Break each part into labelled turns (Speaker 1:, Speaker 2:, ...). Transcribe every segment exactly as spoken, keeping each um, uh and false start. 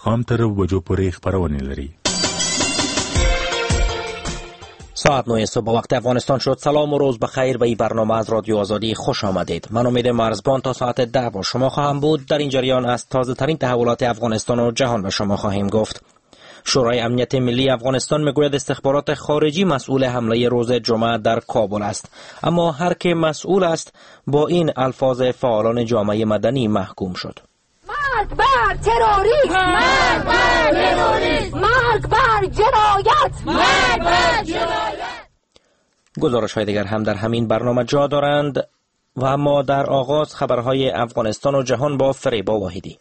Speaker 1: هم طرف وجو پوری خبرونه لري.
Speaker 2: ساعت نه صبح وقت افغانستان شد. سلام و روز بخیر. به این برنامه از رادیو آزادی خوش آمدید. من امید مرزبان تا ساعت ده با شما خواهم بود. در این جریان از تازه ترین تحولات افغانستان و جهان به شما خواهیم گفت. شورای امنیت ملی افغانستان میگوید استخبارات خارجی مسئول حمله روز جمعه در کابل است، اما هر که مسئول است با این الفاظ فعالان جامعه مدنی محکوم شد.
Speaker 3: مرگ بر تروریسم، مرگ بر تروریسم، مرگ بر جنایت، مرگ بر جنایت.
Speaker 2: گزارش های دیگر هم در همین برنامه جا دارند و اما در آغاز خبرهای افغانستان و جهان با فریبا واحدی.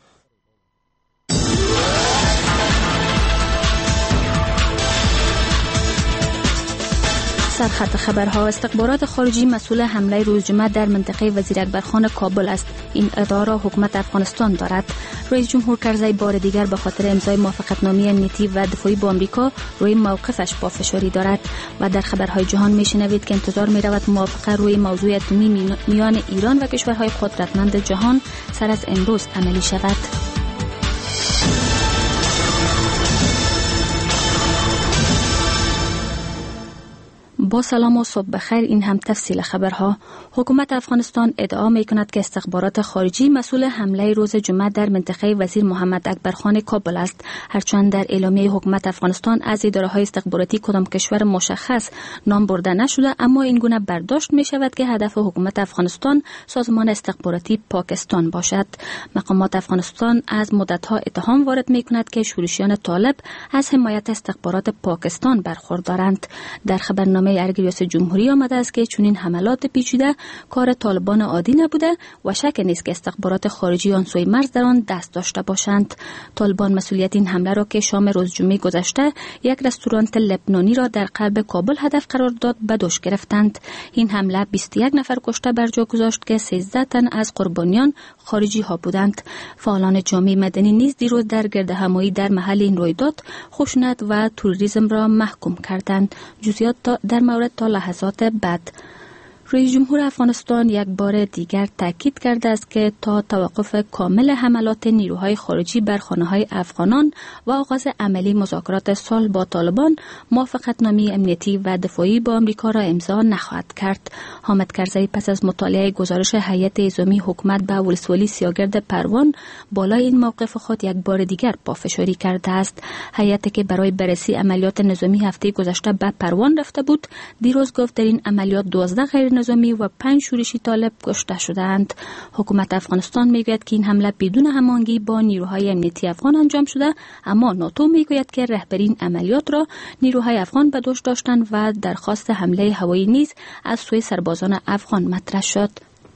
Speaker 4: سرخط خبرها: استخبارات خارجی مسئول حمله روز جمعه در منطقه وزیر اکبرخان کابل است. این ادعا را حکومت افغانستان دارد. رئیس جمهور کرزی بار دیگر به خاطر امضای موافقتنامه امنیتی و دفاعی با آمریکا روی موقفش پافشاری دارد و در خبرهای جهان میشنوید که انتظار میرود موافقه روی موضوع اتمی میان ایران و کشورهای قدرتمند جهان سر از امروز عملی شود. با سلام و صبح بخیر. این هم تفصیل خبرها. حکومت افغانستان ادعا می کند که استخبارات خارجی مسئول حمله روز جمعه در منطقه وزیر محمد اکبرخان کابل است، هرچند در اعلامیه حکومت افغانستان از اداره‌های استخباراتی کدام کشور مشخص نام برده نشده، اما این گونه برداشت می شود که هدف حکومت افغانستان سازمان استخباراتی پاکستان باشد. مقامات افغانستان از مدت‌ها اتهام وارد می کند که شورشیان طالب از حمایت استخبارات پاکستان برخوردارند. در خبرنامه ارگ ریاست جمهوری آمده است که چنین حملات پیچیده کار طالبان عادی نبوده و شک نیست که استخبارات خارجی آن سوی مرز در آن دست داشته باشند. طالبان مسئولیت این حمله را که شام روز جمعه گذشته یک رستوران لبنانی را در قلب کابل هدف قرار داد به دوش گرفتند. این حمله بیست و یک نفر کشته بر جا گذاشت که سیزده تن از قربانیان خارجی ها بودند. فعالان جامعه مدنی نیز دیروز در گردهمایی در محل این رویداد خشونت و تروریسم را محکوم کردند. جزئیات در مورد تا لحظات بعد. رئیس جمهور افغانستان یک بار دیگر تاکید کرده است که تا توقف کامل حملات نیروهای خارجی بر خانه‌های افغانان و آغاز عملی مذاکرات صلح با طالبان، موافقتنامه امنیتی و دفاعی با آمریکا را امضا نخواهد کرد. حامد کرزی پس از مطالعه گزارش هیئت نظامی حکومت به ولسوالی سیاگرد پروان بالای این موقف خود یک بار دیگر پافشاری کرده است. هیئتی که برای بررسی عملیات نظامی هفته گذشته به پروان رفته بود، دیروز گفت در این عملیات دوازده غیر نظامی و پنج شورشی طالب کشته شدند. حکومت افغانستان میگوید که این حمله بدون هماهنگی با نیروهای امنیتی افغان انجام شده، اما ناتو میگوید که رهبری این عملیات را نیروهای افغان به دوش داشتند و درخواست حمله هوایی نیز از سوی سربازان افغان مطرح شد.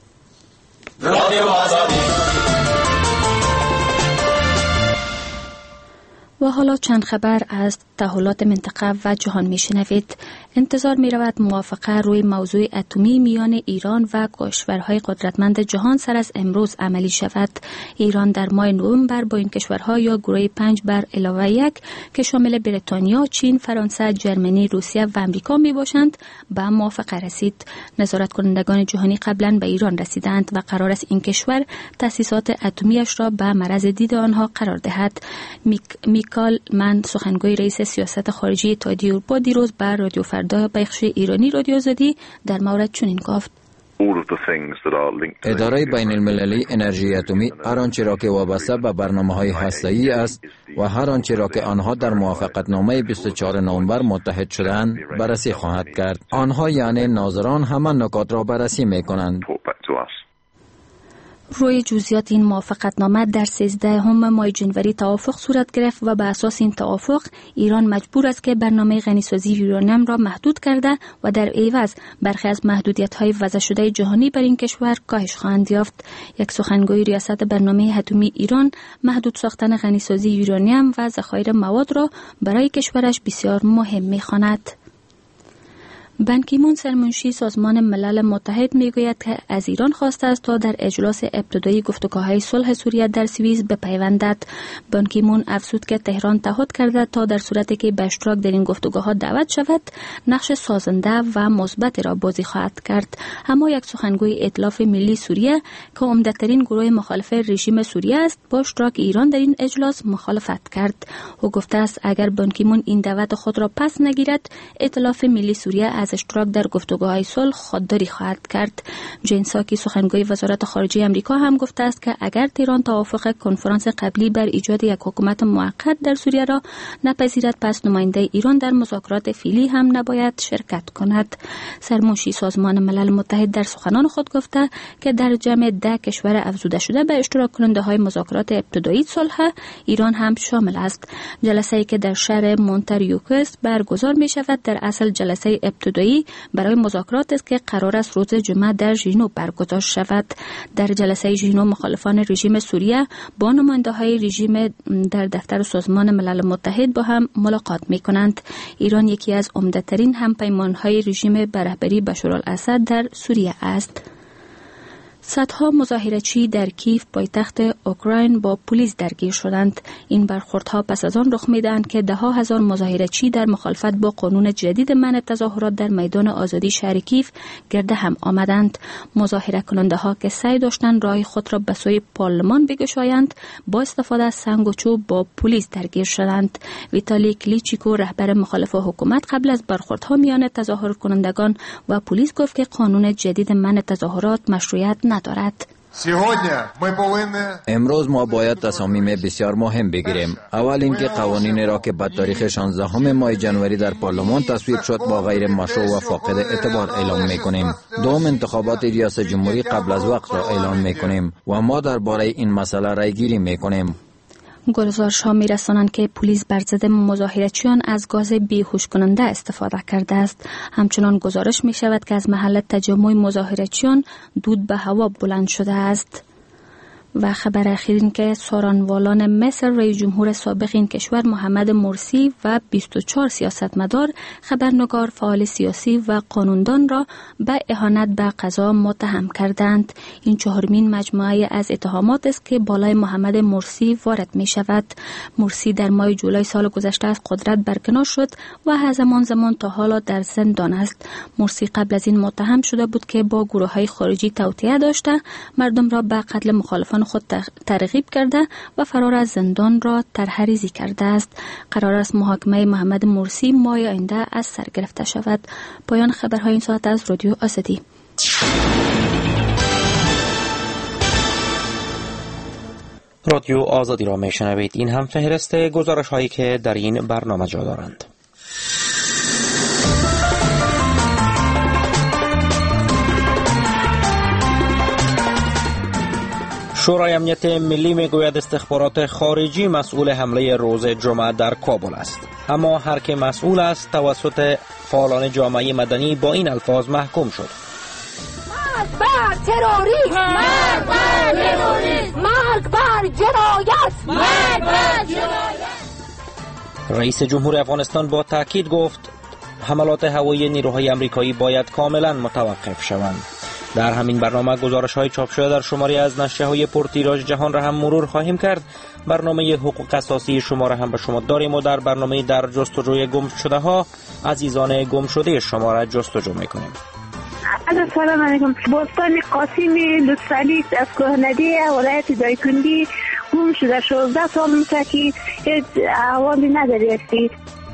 Speaker 4: و حالا چند خبر از تحولات منطقه و جهان میشنوید. انتظار می رود موافقه روی موضوع اتمی میان ایران و کشورهای قدرتمند جهان سر از امروز عملی شود. ایران در ماه نوامبر با این کشورها یا گروه پنج بر علاوه یک که شامل بریتانیا، چین، فرانسه، جرمنی، روسیه و امریکا می باشند به موافقه رسید. نظارت کنندگان جهانی قبلا به ایران رسیدند و قرار است این کشور تأسیسات اتمیش را به معرض دید آنها قرار دهد. میک میکال من سخنگوی رئیس سیاست خارجی اتحادیه اروپا دیروز بر رادیو فردا بخش ایرانی رادیو آزادی در مورد چنین گفت:
Speaker 5: اداره بین المللی انرژی اتمی هر آنچه را که وابسته به برنامه‌های هسته‌ای است و هر آنچه را که آنها در موافقتنامه بیست و چهارم نوامبر متحد شدند بررسی خواهد کرد. آنها یعنی ناظران همه نکات را بررسی می‌کنند.
Speaker 4: روی جزئیات این موافقتنامه در سیزدهم ماه جنوری توافق صورت گرفت و به اساس این توافق ایران مجبور است که برنامه غنیسازی یورانیم را محدود کرده و در عوض برخی از محدودیت‌های وضع شده جهانی بر این کشور کاهش خواهند یافت. یک سخنگوی ریاست برنامه اتمی ایران محدود ساختن غنیسازی یورانیم و ذخایر مواد را برای کشورش بسیار مهم می‌خواند. بان کی مون سرمنشی سازمان ملل متحد میگوید که از ایران خواسته است تا در اجلاس ابتدایی گفتگوهای صلح سوریه در سوئیس بپیوندد. بان کی مون افزود که تهران تعهد کرده تا در صورتی که به اشتراک در این گفتگوها دعوت شود نقش سازنده و مثبت را بازی خواهد کرد. اما یک سخنگوی ائتلاف ملی سوریه که عمده‌ترین گروه مخالف رژیم سوریه است با اشتراک ایران در این اجلاس مخالفت کرد. او گفته است اگر بان کی مون این دعوت خود را پس نگیرد ائتلاف ملی سوریه از اشتراک در گفتگوهای صلح خودداری خواهد کرد. جین ساکی سخنگوی وزارت خارجه آمریکا هم گفته است که اگر تهران توافق کنفرانس قبلی بر ایجاد یک حکومت موقت در سوریه را نپذیرد پس نماینده ایران در مذاکرات فعلی هم نباید شرکت کند. سرمنشی سازمان ملل متحد در سخنان خود گفته که در جمع ده کشور افزوده شده به اشتراک کننده های مذاکرات ابتدایی صلح ایران هم شامل است. جلسه ای که در شهر مونتریوکس برگزار می شود در اصل جلسه ابتدایی برای مذاکرات است که قرار است روز جمعه در ژنو برگزار شود. در جلسه ژنو مخالفان رژیم سوریه با نماینده های رژیم در دفتر سازمان ملل متحد با هم ملاقات می کنند. ایران یکی از عمده‌ترین همپیمان های رژیم به رهبری بشارالاسد در سوریه است. صدها مظاهره‌چی در کیف پایتخت اوکراین با پلیس درگیر شدند. این برخوردها پس از آن رخ می‌دهند که ده ها هزار مظاهره‌چی در مخالفت با قانون جدید منع تظاهرات در میدان آزادی شهر کیف گرد هم آمدند. مظاهره کننده‌ها که سعی داشتند راه خود را به سوی پارلمان بگشایند با استفاده از سنگ و چوب با پلیس درگیر شدند. ویتالی کلیچیکو رهبر مخالف حکومت قبل از برخوردها میان تظاهر کنندگان و پلیس گفت که قانون جدید منع تظاهرات مشروعیت ندارد.
Speaker 5: امروز ما باید تصامیم بسیار مهم بگیریم. اول اینکه قوانین را که به تاریخ شانزدهم ماه جنوری در پارلمان تصویب شد با غیر مشروع و فاقد اعتبار اعلام میکنیم. دوم انتخابات ریاست جمهوری قبل از وقت را اعلام میکنیم و ما درباره این مسئله رای گیری میکنیم.
Speaker 4: گزارش ها می رسانند که پلیس بر ضد مظاهره‌چیان از گاز بیهوش کننده استفاده کرده است. همچنان گزارش می شود که از محل تجمع مظاهره‌چیان دود به هوا بلند شده است. و خبر اخیر این که سارانوالان مصر رئیس جمهور سابق این کشور محمد مرسی و بیست و چهار سیاستمدار، خبرنگار، فعال سیاسی و قانوندان را به اهانت به قضا متهم کردند. این چهارمین مجموعه از اتهامات است که بالای محمد مرسی وارد می شود. مرسی در ماه جولای سال گذشته از قدرت برکنار شد و از زمان زمان تا حالا در زندان است. مرسی قبل از این متهم شده بود که با گروه های خارجی توطئه داشته، مردم را به قتل مخالفان خود ترغیب کرده و فرار از زندان را طرح‌ریزی کرده است. قرار است محاکمه محمد مرسی ماه آینده از سر گرفته شود. پایان خبرهای این ساعت از رادیو آزادی.
Speaker 2: رادیو آزادی را میشنوید. این هم فهرست گزارش هایی که در این برنامه جا دارند. شورای امنیت ملی میگوید استخبارات خارجی مسئول حمله روز جمعه در کابل است، اما هر که مسئول است توسط فعالان جامعه مدنی با این الفاظ محکوم شد.
Speaker 3: مرگ بر تروریسم، مرگ بر تروریسم، مرگ بر جنایت، مرگ بر جنایت.
Speaker 2: رئیس جمهور افغانستان با تاکید گفت حملات هوایی نیروهای آمریکایی باید کاملا متوقف شوند. در همین برنامه گزارش های چاپ شده در شماری از نشریه های پرتیراژ جهان را هم مرور خواهیم کرد. برنامه حقوق اساسی شما را هم به شما داریم و در برنامه در جستجوی گم شده ها عزیزان گم شده شما را جستجو میکنیم.
Speaker 6: سلام علیکم. بستان قاسمی لطفعلی از کوهندی ولایت دایکنی گم شده. شانزده سال میشه که هیچ احوالی نداری.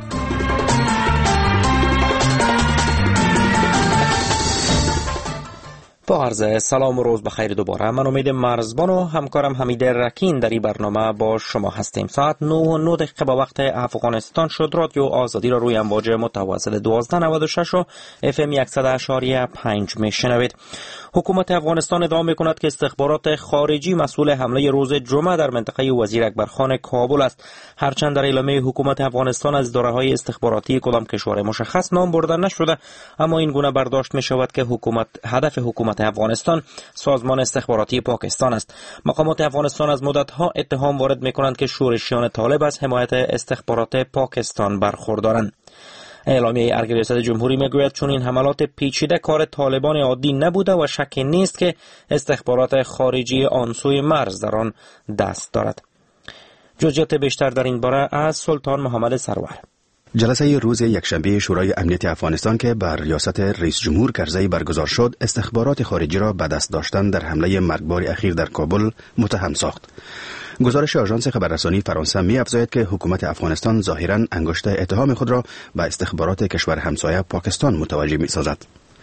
Speaker 2: با عرض سلام و روز بخیر دوباره. من امید مرزبان و همکارم حمید رکین در این برنامه با شما هستیم. ساعت نه و نه دقیقه با وقت افغانستان شد. رادیو آزادی را روی امواج متوسط دوازده نود و شش و اف ام صد اشاریه پنج میشنوید. حکومت افغانستان ادعا میکند که استخبارات خارجی مسئول حمله روز جمعه در منطقه وزیر اکبرخان کابل است. هرچند در اعلامیه حکومت افغانستان از اداره‌های استخباراتی کدام کشور مشخص نام برده نشده، اما این گونه برداشت میشود که حکومت هدف حکومت افغانستان سازمان استخباراتی پاکستان است. مقامات افغانستان از مدت‌ها اتهام وارد می‌کنند که شورشیان طالب از حمایت استخبارات پاکستان برخوردارند. اعلامیه ارگ ریاست جمهوری میگوید چون این حملات پیچیده کار طالبان عادی نبوده و شکی نیست که استخبارات خارجی آن سوی مرز در آن دست دارد. جزئیات بیشتر در این باره از سلطان محمد سرور.
Speaker 7: جلسه روز یکشنبه شورای امنیت افغانستان که بر ریاست رئیس جمهور کرزی برگزار شد، استخبارات خارجی را به دست داشتن در حمله مرگبار اخیر در کابل متهم ساخت. گزارش آژانس خبررسانی فرانسه می افزاید که حکومت افغانستان ظاهراً انگشت اتهام خود را به استخبارات کشور همسایه پاکستان متوجه می سازد.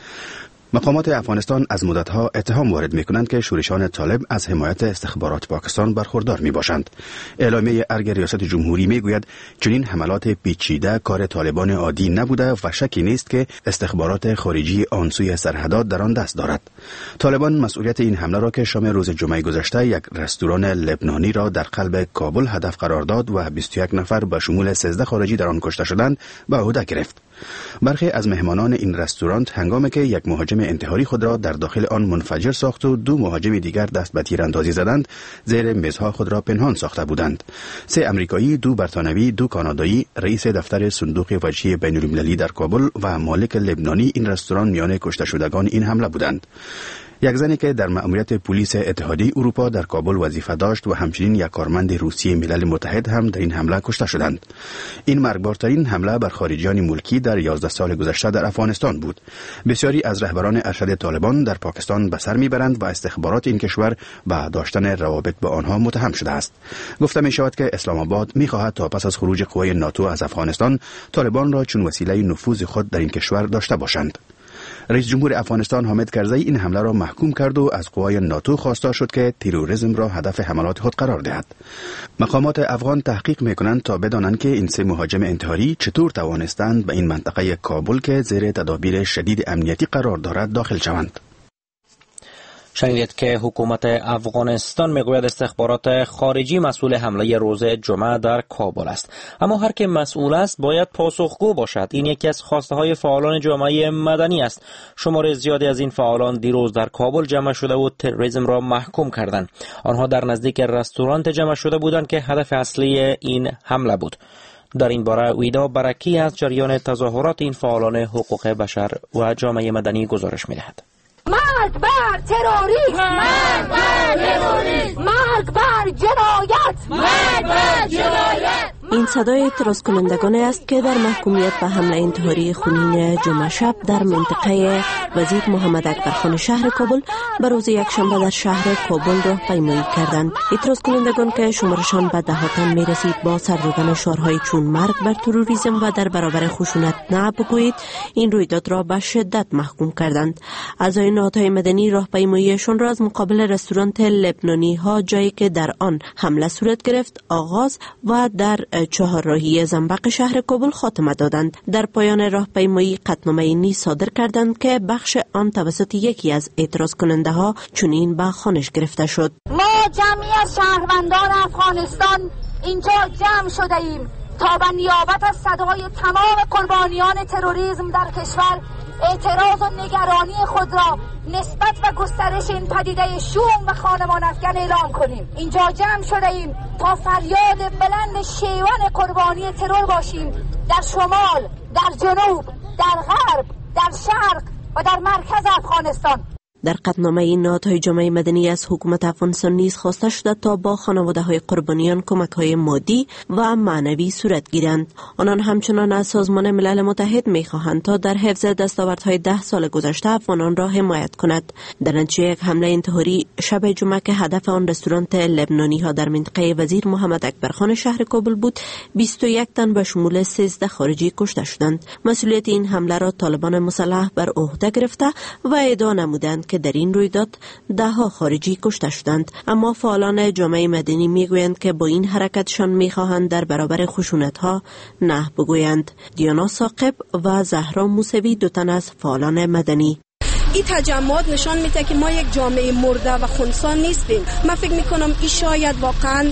Speaker 7: مقامات افغانستان از مدتها اتهام وارد می کنند که شورشان طالب از حمایت استخبارات پاکستان برخوردار می باشند. اعلامیه ارگ ریاست جمهوری می گوید چنین حملات پیچیده کار طالبان عادی نبوده و شکی نیست که استخبارات خارجی آن سوی سرحدات در آن دست دارد. طالبان مسئولیت این حمله را که شام روز جمعه گذشته یک رستوران لبنانی را در قلب کابل هدف قرار داد و بیست و یک نفر به شمول سیزده خارجی در آن کشته شدند به عهده گرفت. برخی از مهمانان این رستوران هنگامی که یک مهاجم انتحاری خود را در داخل آن منفجر ساخت و دو مهاجم دیگر دست به تیراندازی زدند، زیر میزها خود را پنهان ساخته بودند. سه امریکایی، دو برتانوی، دو کانادایی، رئیس دفتر صندوق وجهی بین‌المللی در کابل و مالک لبنانی این رستوران میان کشته شدگان این حمله بودند. یک زنی که در مأموریت پلیس اتحادیه اروپا در کابل وظیفه داشت و همچنین یک کارمند روسیه ملل متحد هم در این حمله کشته شدند. این مرگبارترین حمله بر خارجیان ملکی در یازده سال گذشته در افغانستان بود. بسیاری از رهبران ارشد طالبان در پاکستان به سر میبرند و استخبارات این کشور به داشتن روابط با آنها متهم شده است. گفته می شود که اسلام آباد می خواهد تا پس از خروج قوای ناتو از افغانستان طالبان را چون وسیله نفوذ خود در این کشور داشته باشند. رئیس جمهور افغانستان حامد کرزی این حمله را محکوم کرد و از قوای ناتو خواسته شد که تروریسم را هدف حملات خود قرار دهد. مقامات افغان تحقیق می‌کنند تا بدانند که این سه مهاجم انتحاری چطور توانستند به این منطقه کابل که زیر تدابیر شدید امنیتی قرار دارد داخل شوند.
Speaker 2: شنیدید که حکومت افغانستان میگوید استخبارات خارجی مسئول حمله روز جمعه در کابل است، اما هر که مسئول است باید پاسخگو باشد. این یکی از خواسته های فعالان جامعه مدنی است. شمار زیادی از این فعالان دیروز در کابل جمع شده و تروریسم را محکوم کردند. آنها در نزدیک رستوران جمع شده بودند که هدف اصلی این حمله بود. در این باره ویدا برکی از جریان تظاهرات این فعالان حقوق بشر و جامعه مدنی گزارش می‌دهد.
Speaker 3: مرگ بر تروریسم، مرگ بر تروریسم، مرگ بر جنایت، مرگ بر جنایت.
Speaker 8: این صدای اعتراض کنندگان است که در محکومیت به حمله انتحاری خونین جمعه شب در منطقه وزیر محمد اکبرخان شهر کابل به روز یکشنبه در شهر کابل راهپیمایی کردند. اعتراض کنندگان که شمارشان به دهاتان می رسید با سر دادن شعارهای چون مرگ بر تروریسم و در برابر خشونت نه بگویید این رویداد را به شدت محکوم کردند. اعضای نهادهای مدنی راهپیماییشان را از مقابل رستوران لبنانی ها، جایی که در آن حمله صورت گرفت، آغاز و در چهارراهی زنبق شهر کابل خاتمه دادند. در پایان راهپیمایی قطعنامه نیز صادر کردند که بخش آن توسط یکی از اعتراض کننده ها چنین به خوانش گرفته شد:
Speaker 3: ما جمعی از شهروندان افغانستان اینجا جمع شده ایم تا به نیابت از صدای تمام قربانیان تروریسم در کشور اعتراض و نگرانی خود را نسبت به گسترش این پدیده شوم و خانمان افکن اعلام کنیم. اینجا جمع شده ایم تا فریاد بلند شیون قربانی ترور باشیم در شمال، در جنوب، در غرب، در شرق و در مرکز افغانستان.
Speaker 8: در قطعنامه این نهادهای جامعه مدنی از حکومت افغانستان نیز خواسته شده تا با خانواده های قربانیان کمک های مادی و معنوی صورت گیرند. آنان همچنان از سازمان ملل متحد می خواهند تا در حفظ دستاوردهای ده سال گذشته افغانان را حمایت کند. در نتیجه یک حمله انتحاری شب جمعه که هدف آن رستوران لبنانی ها در منطقه وزیر محمد اکبرخان شهر کابل بود، بیست و یک تن به شمول سیزده خارجی کشته شدند. مسئولیت این حمله را طالبان مسلح بر عهده گرفته و ادعا نمودند که در این رویداد ده ها خارجی کشته شدند. اما فعالان جامعه مدنی میگویند که با این حرکتشان میخواهند در برابر خشونت ها نه بگویند. دیانا ثاقب و زهرا موسوی، دو تن از فعالان مدنی:
Speaker 9: این تجمعات نشان میده که ما یک جامعه مرده و خونسا نیستیم. من فکر میکنم این شاید واقعا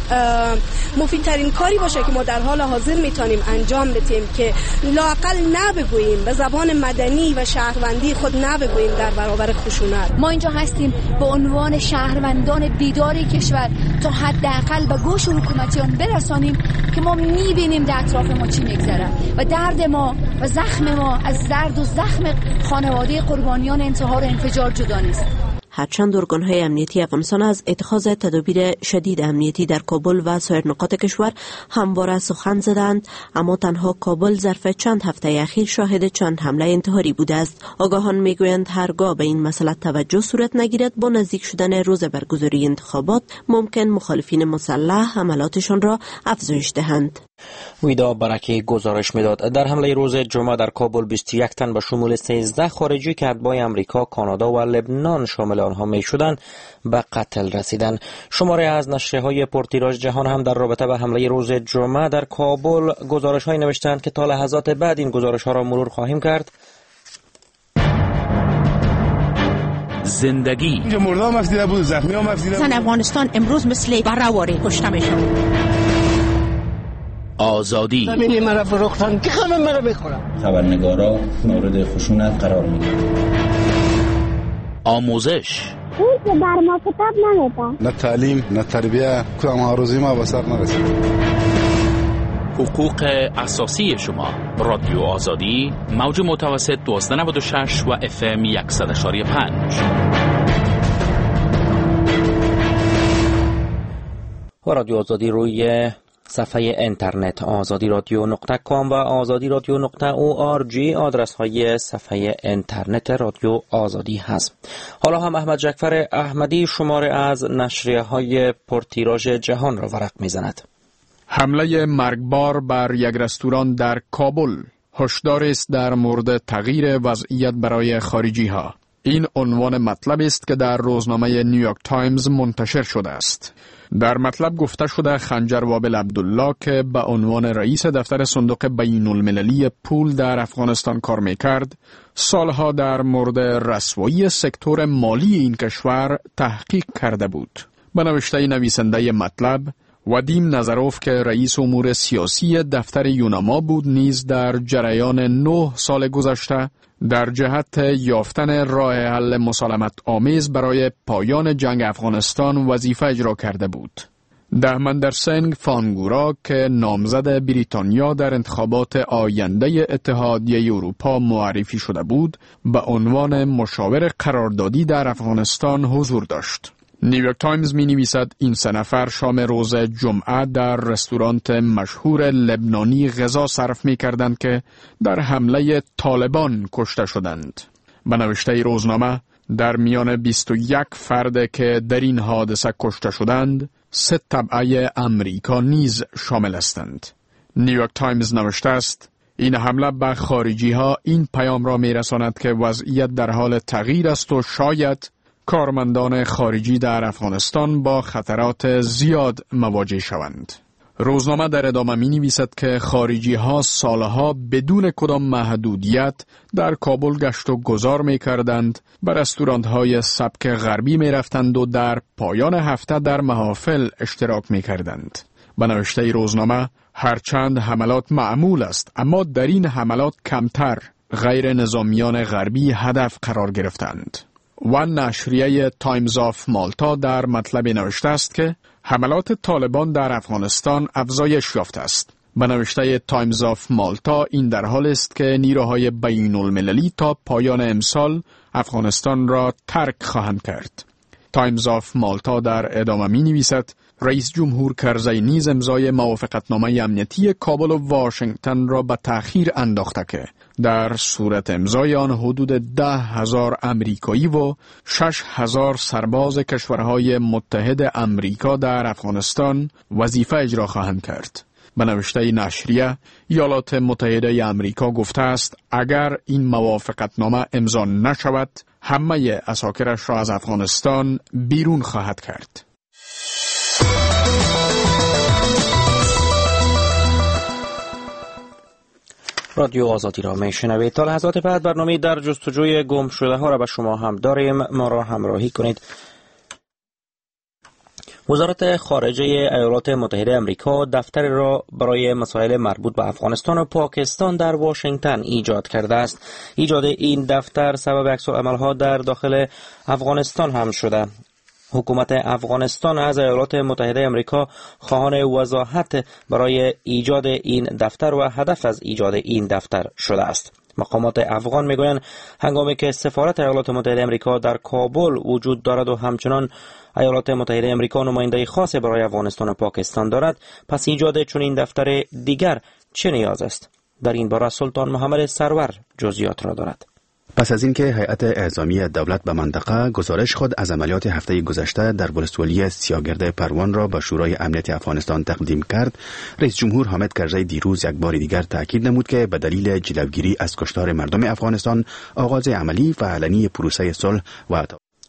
Speaker 9: مفیدترین کاری باشه که ما در حال حاضر میتونیم انجام بدیم که لااقل نبگوییم، به زبان مدنی و شهروندی خود نبگوییم در برابر خشونت.
Speaker 10: ما اینجا هستیم به عنوان شهروندان بیدار کشور تا حداقل به گوش حکومتیان برسانیم که ما میبینیم در اطراف ما چی میگذره و درد ما و زخم ما از درد و زخم خانواده قربانیان انتحار و انفجار جدا نیست.
Speaker 8: هرچند ارگان‌های امنیتی افغانستان از اتخاذ تدابیر شدید امنیتی در کابل و سایر نقاط کشور همواره سخن زدند، اما تنها کابل ظرف چند هفته اخیر شاهد چند حمله انتحاری بوده است. آگاهان میگویند هرگاه به این مسئله توجه صورت نگیرد، با نزدیک شدن روز برگزاری انتخابات ممکن مخالفین مسلح حملاتشان را افزایش دهند.
Speaker 2: ویدا برکی گزارش میداد در حمله روز جمعه در کابل بیست و یک تن به شمول سیزده خارجی که اتباع امریکا، کانادا و لبنان شامل آنها می شدند به قتل رسیدند. شماره از نشریه‌های پرتیراژ جهان هم در رابطه با حمله روز جمعه در کابل گزارش‌های نوشتند که تا لحظات بعد این گزارش‌ها را مرور خواهیم کرد.
Speaker 1: زندگی
Speaker 11: مردم مفدیده بود، زخمی ها مفدیده بود.
Speaker 12: زن افغانستان امروز مثل بررواری کشته میشد.
Speaker 1: آزادی
Speaker 13: زمینی مرا فروختن که همه مرا بخورم.
Speaker 14: خبرنگارا مورد خشونت قرار میگیرن.
Speaker 1: آموزش
Speaker 15: اون که بر ما کتاب نمیده.
Speaker 11: نه تعلیم نه تربیه، کدام آرزوی ما به سر نرسید.
Speaker 1: حقوق اساسی شما. رادیو آزادی، موج متوسط دویست و نود و شش و اف ام صد و پنج.
Speaker 2: و رادیو آزادی روی صفحه اینترنت آزادی رادیو نقطه کام و آزادی رادیو نقطه او آر جی آدرس های صفحه اینترنت رادیو آزادی هست. حالا هم احمد جعفر احمدی شماره از نشریه های پرتیراژ جهان را ورق میزند.
Speaker 16: حمله مرگبار بر یک رستوران در کابل، هشدار است در مورد تغییر وضعیت برای خارجی ها. این عنوان مطلب است که در روزنامه نیویورک تایمز منتشر شده است. در مطلب گفته شده خنجر وابل عبدالله که به عنوان رئیس دفتر صندوق بین المللی پول در افغانستان کار میکرد، سالها در مورد رسوایی سکتور مالی این کشور تحقیق کرده بود. به نوشته نویسنده مطلب، ودیم نظروف که رئیس امور سیاسی دفتر یوناما بود نیز در جریان نه سال گذشته در جهت یافتن راه حل مسالمت آمیز برای پایان جنگ افغانستان وظیفه اجرا کرده بود. دهمندر سنگ فانگورا که نامزد بریتانیا در انتخابات آینده اتحادیه اروپا معرفی شده بود، به عنوان مشاور قراردادی در افغانستان حضور داشت. نیویورک تایمز می نویسد این سه نفر شام روز جمعه در رستورانت مشهور لبنانی غذا صرف می کردند که در حمله طالبان کشته شدند. به نوشته روزنامه، در میان بیست و یک فرد که در این حادثه کشته شدند، سه تبعه امریکا نیز شامل هستند. نیویورک تایمز نوشته است این حمله به خارجی ها این پیام را می رساند که وضعیت در حال تغییر است و شاید کارمندان خارجی در افغانستان با خطرات زیاد مواجه شوند. روزنامه در ادامه می نویسد که خارجی ها سالها بدون کدام محدودیت در کابل گشت و گذار می کردند، به رستوران های سبک غربی می رفتند و در پایان هفته در محافل اشتراک می کردند. به نوشته روزنامه، هرچند حملات معمول است، اما در این حملات کمتر غیر نظامیان غربی هدف قرار گرفتند. و نشریه تایمز آف مالتا در مطلب نوشته است که حملات طالبان در افغانستان افزایش یافته است. به نوشته تایمز آف مالتا، این در حال است که نیروهای بین المللی تا پایان امسال افغانستان را ترک خواهند کرد. تایمز آف مالتا در ادامه می نویسد رئیس جمهور کرزی نیز امضای موافقتنامه امنیتی کابل و واشنگتن را به تأخیر انداخته که در صورت امضای آن حدود ده هزار امریکایی و شش هزار سرباز کشورهای متحد امریکا در افغانستان وظیفه اجرا خواهند کرد. به نوشته نشریه، ایالات متحده امریکا گفته است اگر این موافقتنامه امضا نشود، همه اساکرش را از افغانستان بیرون خواهد کرد.
Speaker 2: رادیو آزادی را میشنوید. تا لحظات بعد برنامه در جستجوی گم شده ها را به شما هم داریم. ما را همراهی کنید. وزارت خارجه ایالات متحده آمریکا دفتر را برای مسائل مربوط به افغانستان و پاکستان در واشنگتن ایجاد کرده است. ایجاد این دفتر سبب عکس‌العمل‌ها در داخل افغانستان هم شده. حکومت افغانستان از ایالات متحده آمریکا خواهان وضاحت برای ایجاد این دفتر و هدف از ایجاد این دفتر شده است. مقامات افغان میگویند هنگامی که سفارت ایالات متحده آمریکا در کابل وجود دارد و همچنان ایالات متحده آمریکا نماینده خاص برای افغانستان و پاکستان دارد، پس ایجاد چنین دفتر دیگر چه نیاز است؟ در این باره سلطان محمد سرور جزئیات را دارد.
Speaker 7: پس از اینکه هیئت اعزامی دولت به منطقه گزارش خود از عملیات هفته گذشته در ولسوالی سیاگرد پروان را به شورای امنیت افغانستان تقدیم کرد، رئیس جمهور حامد کرزی دیروز یک بار دیگر تاکید نمود که به دلیل جلوگیری از کشتار مردم افغانستان آغاز عملی و علنی پروسه صلح و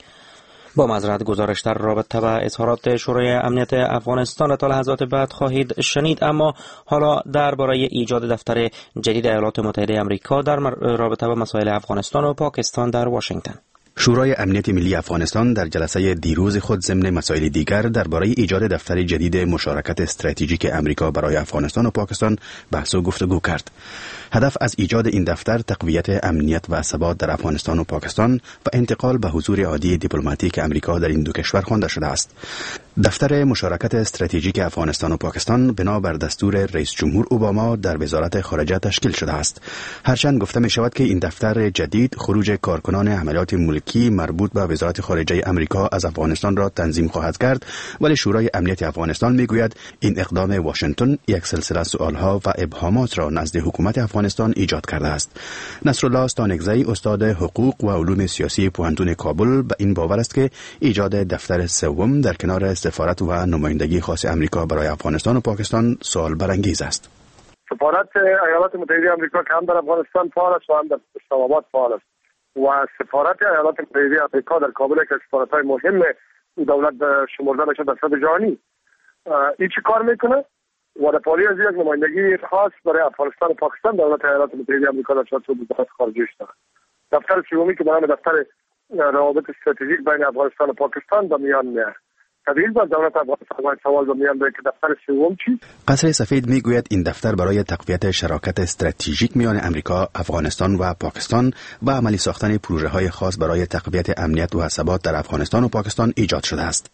Speaker 2: با معذرت گزارش در رابطه با اظهارات شورای امنیت افغانستان را تا لحظات بعد خواهید شنید. اما حالا درباره ایجاد دفتر جدید ایالات متحده آمریکا در رابطه با مسائل افغانستان و پاکستان در واشنگتن.
Speaker 7: شورای امنیت ملی افغانستان در جلسه دیروز خود ضمن مسائل دیگر درباره ایجاد دفتر جدید مشارکت استراتژیک امریکا برای افغانستان و پاکستان بحث و گفتگو کرد. هدف از ایجاد این دفتر تقویت امنیت و ثبات در افغانستان و پاکستان و انتقال به حضور عادی دیپلماتیک امریکا در این دو کشور خوانده شده است. دفتر مشارکت استراتژیک افغانستان و پاکستان بنا بر دستور رئیس جمهور اوباما در وزارت خارجه تشکیل شده است. هرچند گفته می شود که این دفتر جدید خروج کارکنان عملیات ملکی مربوط به وزارت خارجه امریکا از افغانستان را تنظیم خواهد کرد، ولی شورای امنیت افغانستان می گوید این اقدام واشنگتن یک سلسله سوالها و ابهامات را نزد حکومت افغانستان ایجاد کرده است. نصرالله استانکزی استاد حقوق و علوم سیاسی پوهنتون کابل به این باور است که ایجاد دفتر سوم در کنار سفارت و نمایندگی خاص امریکا برای افغانستان و پاکستان سوال برانگیز است.
Speaker 17: سفارت ایالات متحده آمریکا که هم در افغانستان فعال است و هم در اسلام آباد فعال است و سفارت ایالات متحده آمریکا در کابل که سفارت‌های مهم دولت شمرده میشه در سطح جهانی، این چی کار میکنه و در پالی از یک نمایندگی خاص برای افغانستان و پاکستان دولت ایالات متحده آمریکا در سطح وزارت خارجه داره. دفتر سومی که به نام دفتر روابط استراتژیک بین افغانستان و پاکستان به میان میاد. طبیعی با دولت افغانستان سوال به میان که دفتر سوم چی؟
Speaker 7: قصر سفید میگوید این دفتر برای تقویت شراکت استراتژیک میان امریکا، افغانستان و پاکستان و عملی ساختن پروژه‌های خاص برای تقویت امنیت و ثبات در افغانستان و پاکستان ایجاد شده است.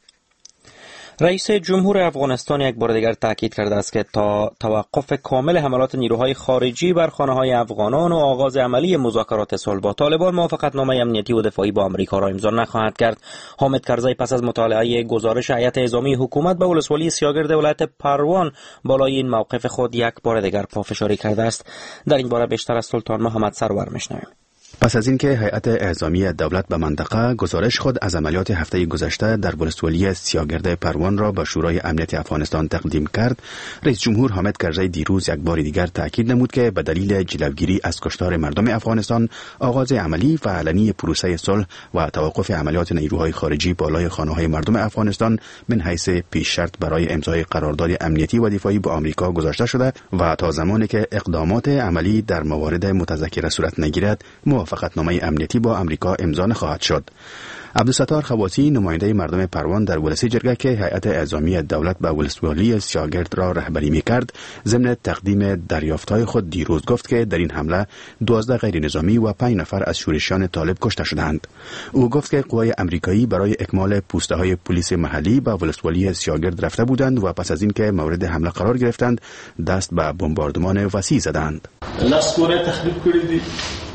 Speaker 2: رئیس جمهور افغانستان یک بار دیگر تاکید کرده است که تا توقف کامل حملات نیروهای خارجی بر خانه‌های افغانان و آغاز عملی مذاکرات صلح با طالبان موافقتنامه امنیتی و دفاعی با آمریکا را امضا نخواهد کرد. حامد کرزی پس از مطالعه گزارش هیئت اعزامی حکومت به ولسوالی سیاگرد ولایت پروان بالای این موقف خود یک بار دیگر پافشاری کرده است. در این باره بیشتر از سلطان محمد سرور میشنویم.
Speaker 7: پس از اینکه هیئت اعزامی دولت به منطقه گزارش خود از عملیات هفته گذشته در ولسوالی سیاگرد پروان را به شورای امنیت افغانستان تقدیم کرد، رئیس جمهور حامد کرزی دیروز یک بار دیگر تاکید نمود که به دلیل جلوگیری از کشتار مردم افغانستان آغاز عملی و علنی پروسه صلح و توقف عملیات نیروهای خارجی بالای خانه‌های مردم افغانستان من حیث پیش شرط برای امضای قرارداد امنیتی و دفاعی با آمریکا گذاشته شده و تا زمانی که اقدامات عملی در موارد متذکره صورت نگیرد موافقتنامه امنیتی با امریکا امضا نخواهد شد. عبدالستار خواسی نماینده مردم پروان در ولسی جرگه که هیئت اعزامی دولت به ولسوالی سیاگرد را رهبری می‌کرد، ضمن تقدیم دریافت‌های خود دیروز گفت که در این حمله دوازده غیر نظامی و پنج نفر از شورشیان طالب کشته شدند. او گفت که قوای آمریکایی برای اکمال پوسته‌های پلیس محلی به ولسوالی سیاگرد رفته بودند و پس از اینکه مورد حمله قرار گرفتند، دست به بمباردمان وسیع زدند.
Speaker 14: لاسکوره تخریب کړی دي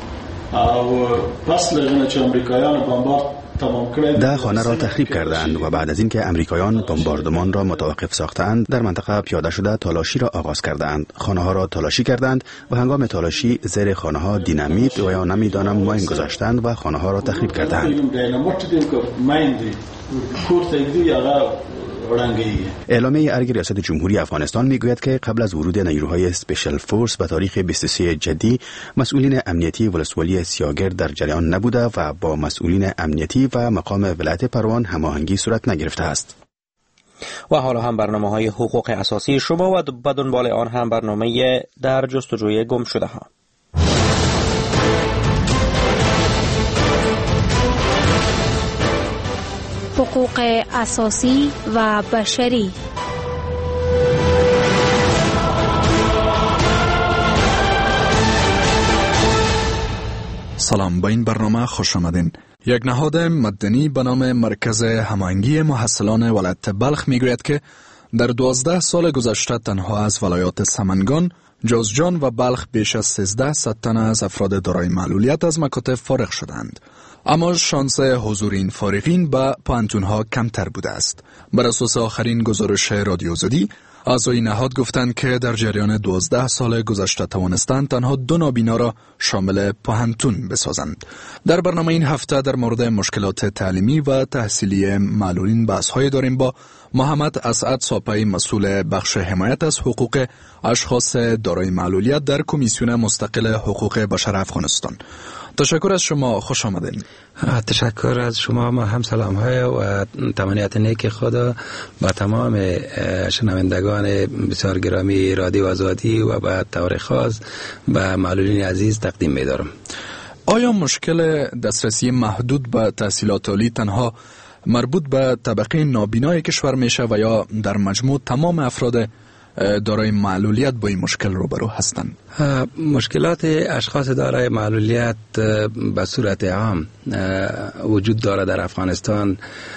Speaker 14: او پس لغنه چې امریکایان بمبارد
Speaker 7: ده خانه را تخریب کردند و بعد از اینکه امریکایان بمباردمان را متوقف ساختند در منطقه پیاده شده تالاشی را آغاز کردند. خانه ها را تالاشی کردند و هنگام تالاشی زیر خانه ها دینامیت و یا نمیدانم ماین گذاشتند و خانه ها را تخریب کردند. اعلامیه ارگ ریاست جمهوری افغانستان میگوید که قبل از ورود نیروهای اسپیشل فورس به تاریخ بیست و سوم جدی، مسئولین امنیتی ولسوالی سیاگرد در جریان نبوده و با مسئولین امنیتی و مقام ولایت پروان هماهنگی صورت نگرفته است.
Speaker 2: و حالا هم برنامه‌های حقوق اساسی شما و به دنبال آن هم برنامه در جستجوی گم شده ها.
Speaker 4: حقوق اساسی و بشری.
Speaker 16: سلام، با این برنامه خوش آمدین. یک نهاد مدنی به نام مرکز هماهنگی محصلان ولایت بلخ میگوید که در دوازده سال گذشته تنها از ولایات سمنگان، جوزجان و بلخ بیش از سیزده صد تن از افراد دارای معلولیت از مکاتب فارغ شدند. اما شانس حضور این فارغین به پوهنتون‌ها کمتر بوده است. بر اساس آخرین گزارش رادیو آزادی، اعضای نهاد گفتند که در جریان دوازده سال گذشته توانستند تنها دو نابینا را شامل پوهنتون بسازند. در برنامه این هفته در مورد مشکلات تعلیمی و تحصیلی معلولین بحث‌های داریم با محمد اسعد ساپی، مسئول بخش حمایت از حقوق اشخاص دارای معلولیت در کمیسیون مستقل حقوق بشر افغانستان. تشکر از شما، خوش آمدین.
Speaker 18: تشکر از شما، ما هم سلام های و تمنیت نیک خدا با تمام شنوندگان بسیار گرامی رادیو آزادی و به طور خاص به معلولین عزیز تقدیم می دارم.
Speaker 16: آیا مشکل دسترسی محدود به تحصیلات عالی تنها مربوط به طبقه نابینای کشور میشه و یا در مجموع تمام افراد دارای معلولیت با این مشکل روبرو هستند؟
Speaker 18: مشکلات اشخاص دارای معلولیت به صورت عام وجود داره در افغانستان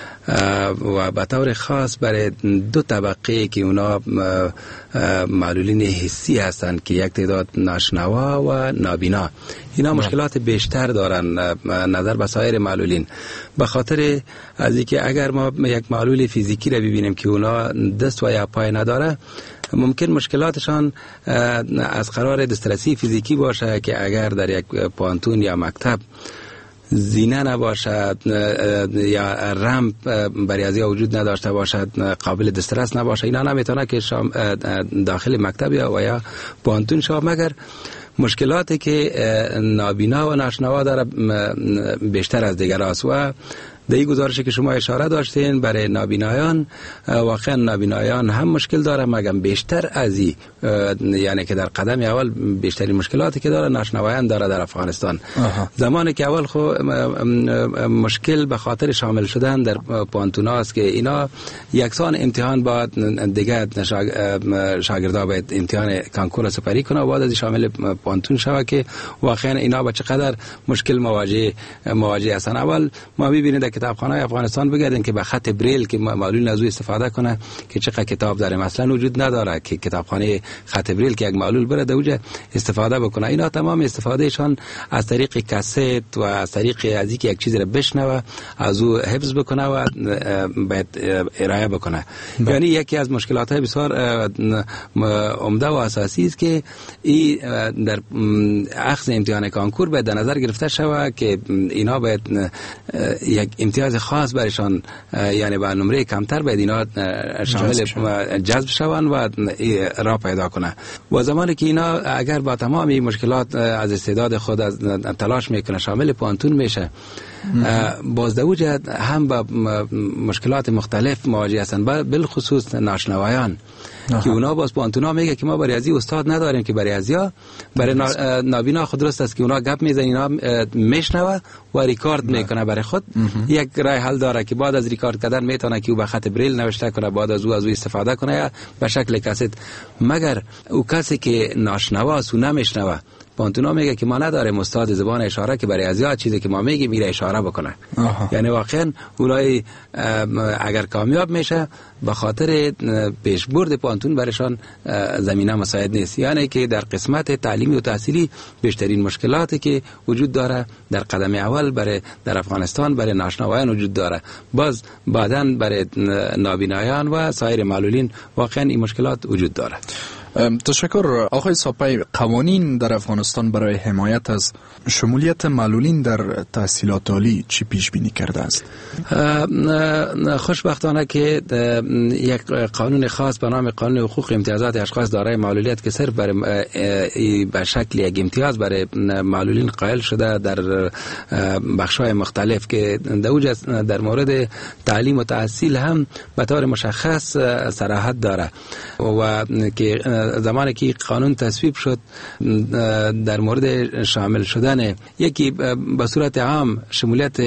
Speaker 18: و به طور خاص برای دو طبقه که اونا معلولین حسی هستند که یک تعداد ناشنوا و نابینا. اینا مشکلات بیشتر دارن نظر به سایر معلولین، به خاطر از اینکه اگر ما یک معلول فیزیکی را ببینیم که اونا دست و یا پای نداره، ممکن مشکلاتشان از قرار دسترسی فیزیکی باشه که اگر در یک پانتون یا مکتب زینه نباشد یا رمپ برای ازیا وجود نداشته باشد، قابل دسترس نباشه، اینا نمیتونه که داخل مکتب یا و یا پانتون شود، مگر مشکلاتی که نابینا و ناشنوا داره بیشتر از دیگر است. و در این گزارشی که شما اشاره داشتین برای نابینایان، واقعا نابینایان هم مشکل داره، مگر بیشتر از این، یعنی که در قدم اول بیشترین مشکلاتی که داره ناشنوایان داره در افغانستان. آها. زمانی که اول خو مشکل به خاطر شامل شدن در پانتون است که اینا یکسان امتحان باید دیگه شاگردا باید امتحان کانکور سپری کنه و بعد از شامل پانتون شوه که واقعا اینا با چقدر مشکل مواجه مواجه هستن. اول ما ببینید کتابخانه افغانستان بگردین که به خط بریل که معلول از او استفاده کنه که چقدر کتاب داره، مثلا وجود نداره که کتابخانه خط بریل که یک معلول بره دوجه استفاده بکنه. اینا تمام استفادهشان از طریق کاست و از طریق از اینکه یک چیزی رو بشنوه از او حفظ بکنه و باید ارائه بکنه. یعنی یکی از مشکلات های بسیار عمده و اساسی است که این در اخذ امتحان کانکور باید در نظر گرفته شود که اینا باید یک امتیاز خاص برایشان، یعنی با نمره کمتر باید اینا شامل جذب شوند و راه پیدا کنه. و زمانی که اینا اگر با تمام این مشکلات از استعداد خود از تلاش میکنه شامل پانتون میشه، باز دوجه هم با مشکلات مختلف مواجه هستند، بالخصوص ناشنوایان که اونا باز پانتونا میگه که ما برای ازی استاد نداریم که برای ازیا برای نابینا خود درست است که اونا گپ میزنن، اینا میشنوه و ریکارد میکنه برای خود. یک راه حل داره که بعد از ریکارد کردن میتونه که او به خط بریل نوشته کنه، بعد از او از او استفاده کنه یا به شکل کاست. مگر او کسی که ناشنوا است و نمیشنوه، پانتونا میگه که ما نداریم استاد زبان اشاره که برای ازیا چیزی که ما میگیم میره اشاره بکنه. آها. یعنی واقعا اونای اگر کامیاب میشه به خاطر پیشبرد پانتون برشان زمینه مساعد نیست، یعنی که در قسمت تعلیمی و تحصیلی بیشترین مشکلاتی که وجود داره در قدم اول برای در افغانستان برای ناشنوایان وجود داره، باز بعداً برای نابینایان و سایر معلولین واقعا این مشکلات وجود داره.
Speaker 16: تشکر آقای ساپی. قوانین در افغانستان برای حمایت از شمولیت معلولین در تحصیلات عالی چی پیش بینی کرده است؟
Speaker 18: خوشبختانه که یک قانون خاص به نام قانون حقوق امتیازات اشخاص دارای معلولیت که صرف برای به شکل یک امتیاز برای معلولین قائل شده در بخش‌های مختلف که در مورد تعلیم و تحصیل هم به طور مشخص صراحت داره و که زمانی که قانون تصویب شد در مورد شامل شدن یکی به صورت عام شمولیت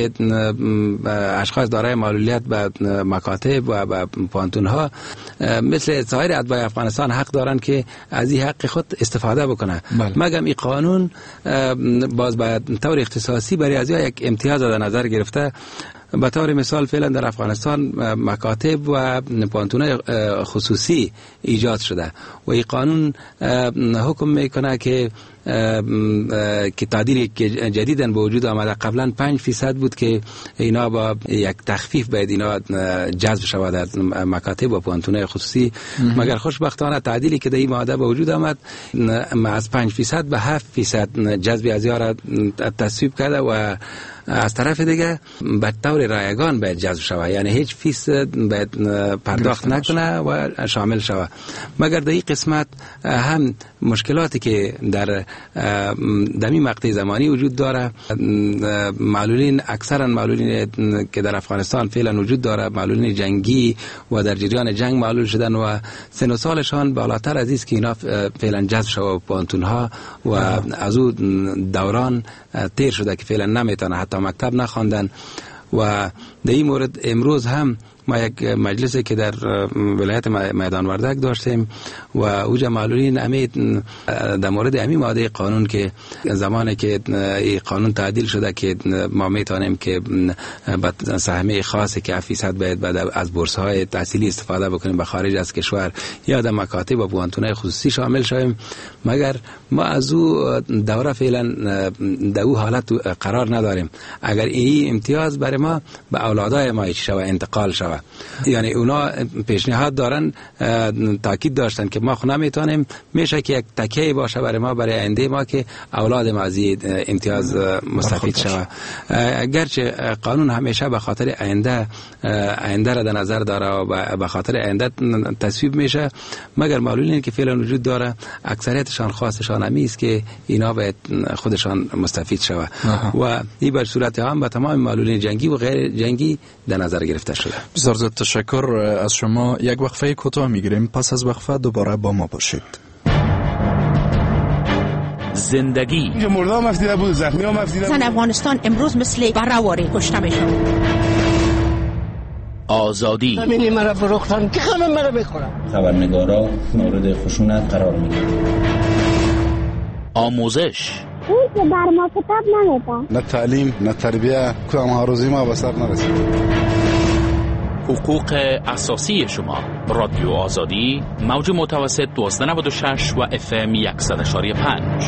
Speaker 18: اشخاص دارای معلولیت به مکاتب و به پانتون ها مثل سایر اتباع افغانستان حق دارند که از این حق خود استفاده بکنه. مگر این قانون باز به طور اختصاصی برای از یک امتیاز در نظر گرفته. به طور مثال فعلا در افغانستان مکاتب و پانتون خصوصی ایجاد شده و این قانون حکم میکنه که که تعدیلی که جدیداً به وجود آمده قبلا پنج فیصد بود که اینا با یک تخفیف باید اینا جذب شود از مکاتب و پانتون خصوصی. مگر خوشبختانه تعدیلی که در این ماده به وجود آمد از پنج فیصد به هفت فیصد جذب از را تصویب کرده و از طرف دیگه به طور رایگان باید جذب شود، یعنی هیچ فیصد باید پرداخت نکنه و شامل شود. مگر در این قسمت هم مشکلاتی که در دمی مقطع زمانی وجود داره، معلولین اکثرا معلولین که در افغانستان فعلا وجود داره معلولین جنگی و در جریان جنگ معلول شدن و سن و سالشان بالاتر از است که اینا فعلا جذب شود پانتون ها و از او دوران تیر شده که فعلا نمیتونه حتی مکتب نخواندن. و در این مورد امروز هم ما یک مجلسی که در ولایت میدان وردک داشتیم و اوجا معلولین امید در مورد امی ماده قانون که زمانی که این قانون تعدیل شده که ما میتونیم که با سهمیه خاصی که فیصد باید بعد از بورس های تحصیلی استفاده بکنیم به خارج از کشور یا در مکاتب و پانتون خصوصی شامل شویم. مگر ما از او دوره فعلا در او حالت قرار نداریم. اگر این امتیاز برای ما به اولادای ما شوه انتقال شوه، یعنی اونا پیشنهاد دارن تاکید داشتن که ما خود نمیتونیم، میشه که یک تکیه باشه برای ما برای آینده ما که اولاد ما از امتیاز مستفید شوه. گرچه قانون همیشه به خاطر آینده آینده را در نظر داره و به خاطر آینده تصویب میشه، مگر معلولینی که فعلا وجود داره اکثریتشان خواستشان همی است که اینا باید خودشان مستفید شوه و این بر صورت عام به تمام معلولین جنگی و غیر جنگی در نظر گرفته شده.
Speaker 16: بسیار زیاد تشکر از شما. یک وقفه کوتاه میگیریم، پس از وقفه دوباره با ما باشید.
Speaker 1: زندگی
Speaker 13: مردم مفدیده بود، زخمی ها مفدیده بود.
Speaker 12: زن افغانستان امروز مثل بررواری کشته میشون.
Speaker 1: آزادی
Speaker 13: همینی مرا فروختن که همه مرا بخورم.
Speaker 19: خبرنگارا مورد خشونت قرار میگیرن.
Speaker 1: آموزش
Speaker 15: اون که بر ما کتاب نمیده،
Speaker 11: نه تعلیم نه تربیه، کدام ها روزی ما به سر نرسید.
Speaker 1: حقوق اساسی شما. رادیو آزادی موج متوسط دویست و نود و شش و اف ام صد و پنج.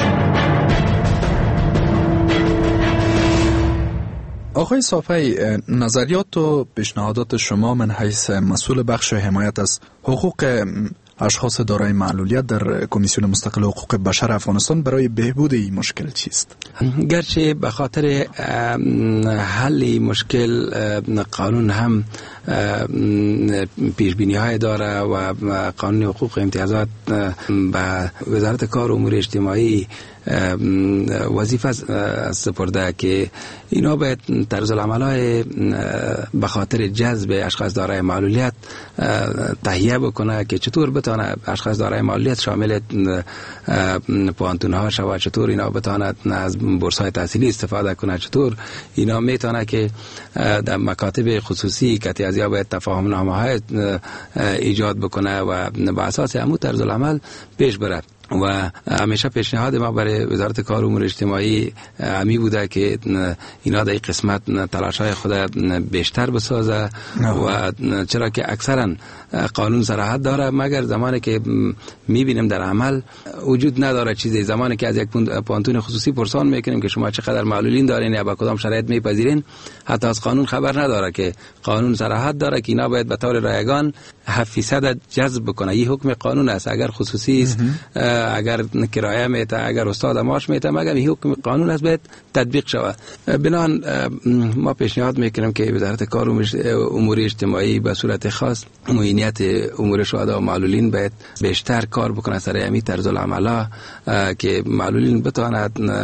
Speaker 16: آقای صافی، نظریات و پیشنهادات شما من حیث مسئول بخش حمایت از حقوق اشخاص دارای معلولیت در کمیسیون مستقل حقوق بشر افغانستان برای بهبود این مشکل چیست؟
Speaker 18: گرچه به خاطر حل مشکل قانون هم پیشبینی های داره و قانون حقوق امتیازات به وزارت کار و امور اجتماعی وظیفه سپرده که اینا باید طرز العمل های به خاطر جذب اشخاص دارای معلولیت تهیه بکنه که چطور بتونه اشخاص دارای معلولیت شامل پانتون ها شود، چطور اینا بتونه از بورس های تحصیلی استفاده کنه، چطور اینا میتونه که در مکاتب خصوصی که از یا باید تفاهم نامه های ایجاد بکنه و به اساس همون طرز العمل پیش بره. و همیشه پیشنهاد ما برای وزارت کار و امور اجتماعی همی بوده که اینا در این قسمت تلاش‌های خود بیشتر بسازه و چرا که اکثرا قانون صراحت داره مگر زمانی که میبینیم در عمل وجود نداره چیزی. زمانی که از یک پانتون خصوصی پرسان میکنیم که شما چقدر معلولین دارین یا با کدام شرایط میپذیرین، حتی از قانون خبر نداره که قانون صراحت داره که اینا باید به طور رایگان هفت فیصد جذب بکنه. این حکم قانون است. اگر خصوصی است، اگر کرایه میته، اگر استاد معاش میته، مگر این حکم قانون است باید تطبیق شود. بنان ما پیشنهاد میکنیم که وزارت کار و امور اجتماعی به صورت خاص معینیت امور شهدا و معلولین باید بیشتر کار بکنه سر همین طرز العمل که معلولین بتواند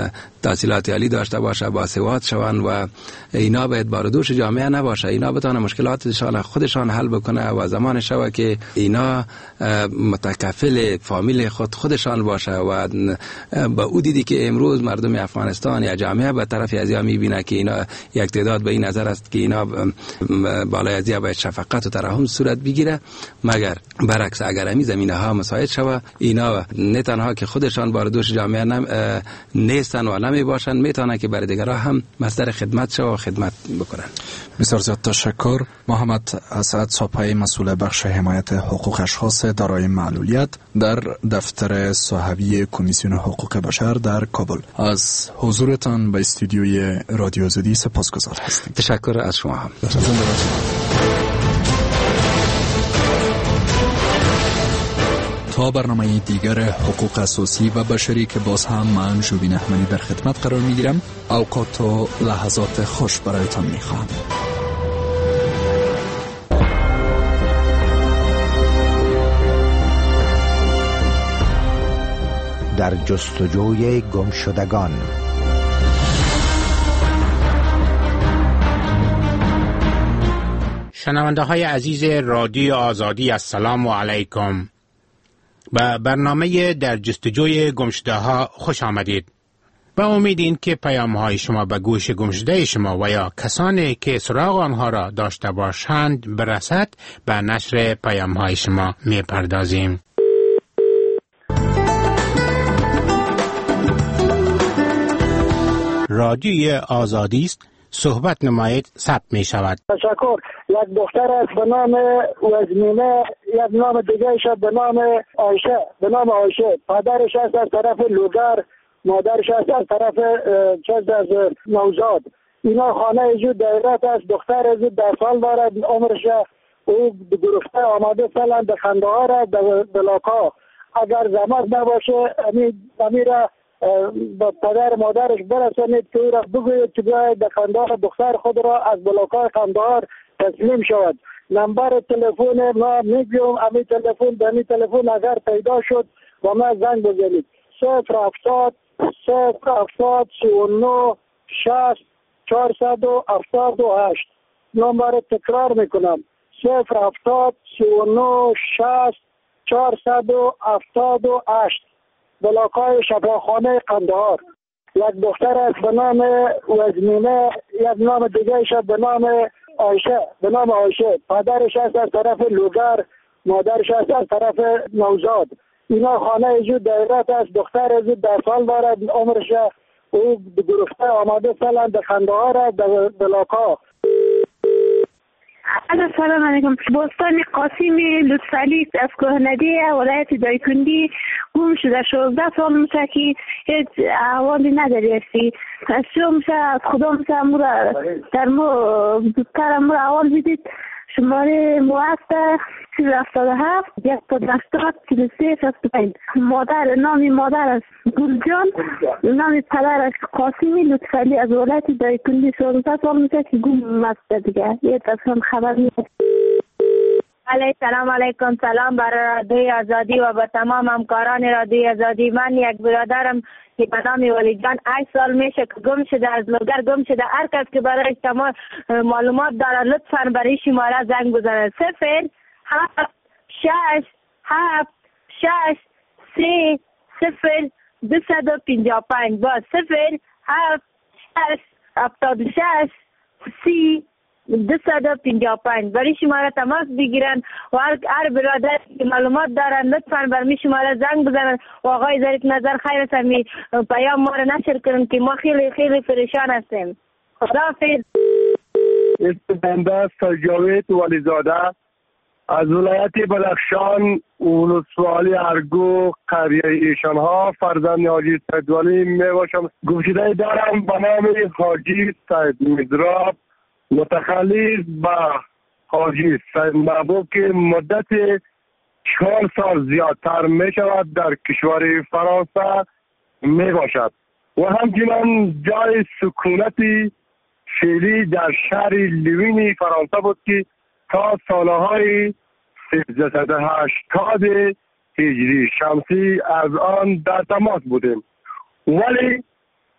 Speaker 18: تحصیلات عالی داشته باشه، باسواد شوند و اینا باید باردوش جامعه نباشه. اینا بتونه مشکلاتشان خودشان حل بکنه و زمان شوه که اینا متکفل فامیل خود خودشان باشه و با او دیدی که امروز مردم افغانستان یا جامعه به طرف ازیا میبینه که اینا یک تعداد به این نظر است که اینا بالای ازیا باید شفقت و ترحم صورت بگیره، مگر برعکس اگر همین زمینه ها مساعد شوه اینا نه تنها که خودشان باردوش جامعه نم نیستن و نمی باشن، میتونه که برای دیگرها هم مصدر خدمت شوه و خدمت بکنن.
Speaker 16: بسیار زیاد تشکر. محمد اسعد صاپای مسئول بخش حمایت حقوق اشخاص دارای معلولیت در دفتر صحوی کمیسیون حقوق بشر در کابل، از حضورتان به استودیوی رادیو آزادی سپاسگزار هستیم.
Speaker 18: تشکر از شما هم.
Speaker 16: تا برنامه دیگر حقوق اساسی و بشری که باز هم من جوبین احمدی در خدمت قرار میگیرم، اوقات و لحظات خوش برایتان میخواهم.
Speaker 20: در جستجوی گمشدگان.
Speaker 21: شنونده های عزیز رادیو آزادی، السلام علیکم. به برنامه در جستجوی گمشده ها خوش آمدید. با امید این که پیام های شما به گوش گمشده شما و یا کسانی که سراغ آنها را داشته باشند برسد، به نشر پیام های شما می پردازیم. رادیوی آزادی است، صحبت نمایید، ثبت می شود.
Speaker 22: تشکر. یک دختر است به نام وزمینه، یک نام دیگه شد به نام عایشه، به نام عایشه. پدرش است از طرف لوگر، مادرش است از طرف چیز از نوزاد. اینا خانه زود دایرت است. دختر زود در سال دارد، عمرش او گرفته آماده فعلا به خنده‌ها را به بلاکا. اگر زحمت نباشه امیره با پدر مادرش برسانید که او را بگوید که باید به خنده‌ها دختر خود را از بلاکای خنده‌ها تسلیم شود. نمبر تلفن ما میگم، امی تلفن به امی تلفن اگر پیدا شد و ما زنگ بزنید. صفر هفتاد صفر هفتاد سی و نه شصت چهارصد و هفتاد و هشت. نمبر تکرار میکنم، صفر هفتاد سی و نه شصت چهارصد و هفتاد و هشت. بلاکای شفاخانه قندهار. یک دختر است به نام وزمینه، یک نام دیگه شد به نام عایشه، به نام عایشه. پدرش است از طرف لوگر، مادرش است از طرف نوزاد. اینا خانه زود دایرت است. دختر زود در سال دارد، عمرش او گرفته آماده فعلا به خنده‌ها را به بلاکا.
Speaker 6: السلام علیکم. بستان قاسمی لطفعلی از کوهندی ولایت دایکندی گم شده. شانزده سال میشه که هیچ احوالی نداری هستی. از شما میشه از خدا میشه امورا در ما زودتر امورا احوال بیدید. شماره موعد سی هفتاد و هفت یک تا دستات چهل و سه شصت و پنج. مادر، نامی مادر است گلجان، نامی پدر است قاسمی لطفعلی از ولایت دایکندی. شانزده سال میشه که گم است دیگه. یه تصمیم خبر نیست.
Speaker 23: علیه سلام علیکم. سلام برای رادیوی آزادی و به تمام همکاران رادیوی آزادی. من یک برادرم که به نام ولی جان هشت سال میشه که گم شده، از لوگر گم شده. هر کس که برای تمام معلومات داره لطفاً برای شماره زنگ بزنه. صفر هفت شش هفت شش سه صفر دوصد و پنجاه و پنج. با صفر هفت شش هفتاد و شش سی دوصد و پنجاه و پنج برای شماره تماس بگیرن و هر هر برادر که معلومات دارن لطفاً برای شماره زنگ بزنن و آقای ظریف نظر خیر است می پیام ما را نشر کنن که ما خیلی خیلی پریشان هستیم. خداحافظ.
Speaker 17: اسم بنده است جاوید ولیزاده از ولایت بدخشان، ولسوالی ارگو، قریه ایشان ها، فرزند حاجی سید ولی می باشم. گمشده دارم به نام حاجی سید مزراب، متخلص با حاجی سید محبوب که مدت چهار سال زیادتر می شود در کشور فرانسه می باشد و همچنان جای سکونتی فعلی در شهر لیوینی فرانسه بود که تا سالهای سیزده و هشتاد هجری شمسی از آن در تماس بودیم، ولی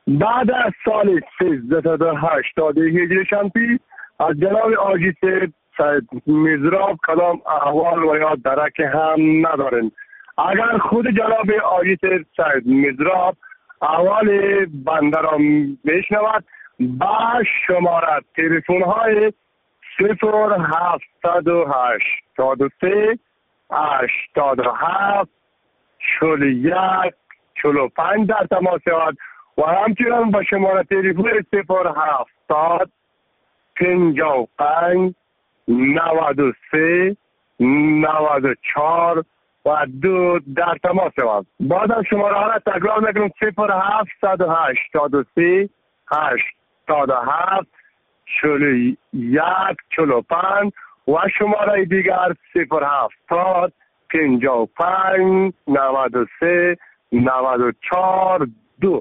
Speaker 17: بعد از سال سیزده و هشتاد هجری شمسی از جناب آجی سید میرزراب کدام احوال و یا درک هم ندارن. اگر خود جناب آجی سید میرزراب احوال بنده را میشنود با شماره تلفن های صفر هفتصد و هشتاد و سه هشتاد و هفت چهل و یک چهل و پنج در تماس شود و همچنین با شماره تلفن صفر هفتاد پنجاه و پنج نود و سه نود و چهار و دو در تماس شود. بعد از شماره ها را تکرار میکنم صفر هفتصد و هشتاد و سه هشتاد و هفت چهل و یک چهل و پنج و شماره دیگر صفر هفتاد پنجاه و پنج نود و سه نود و چهار دو.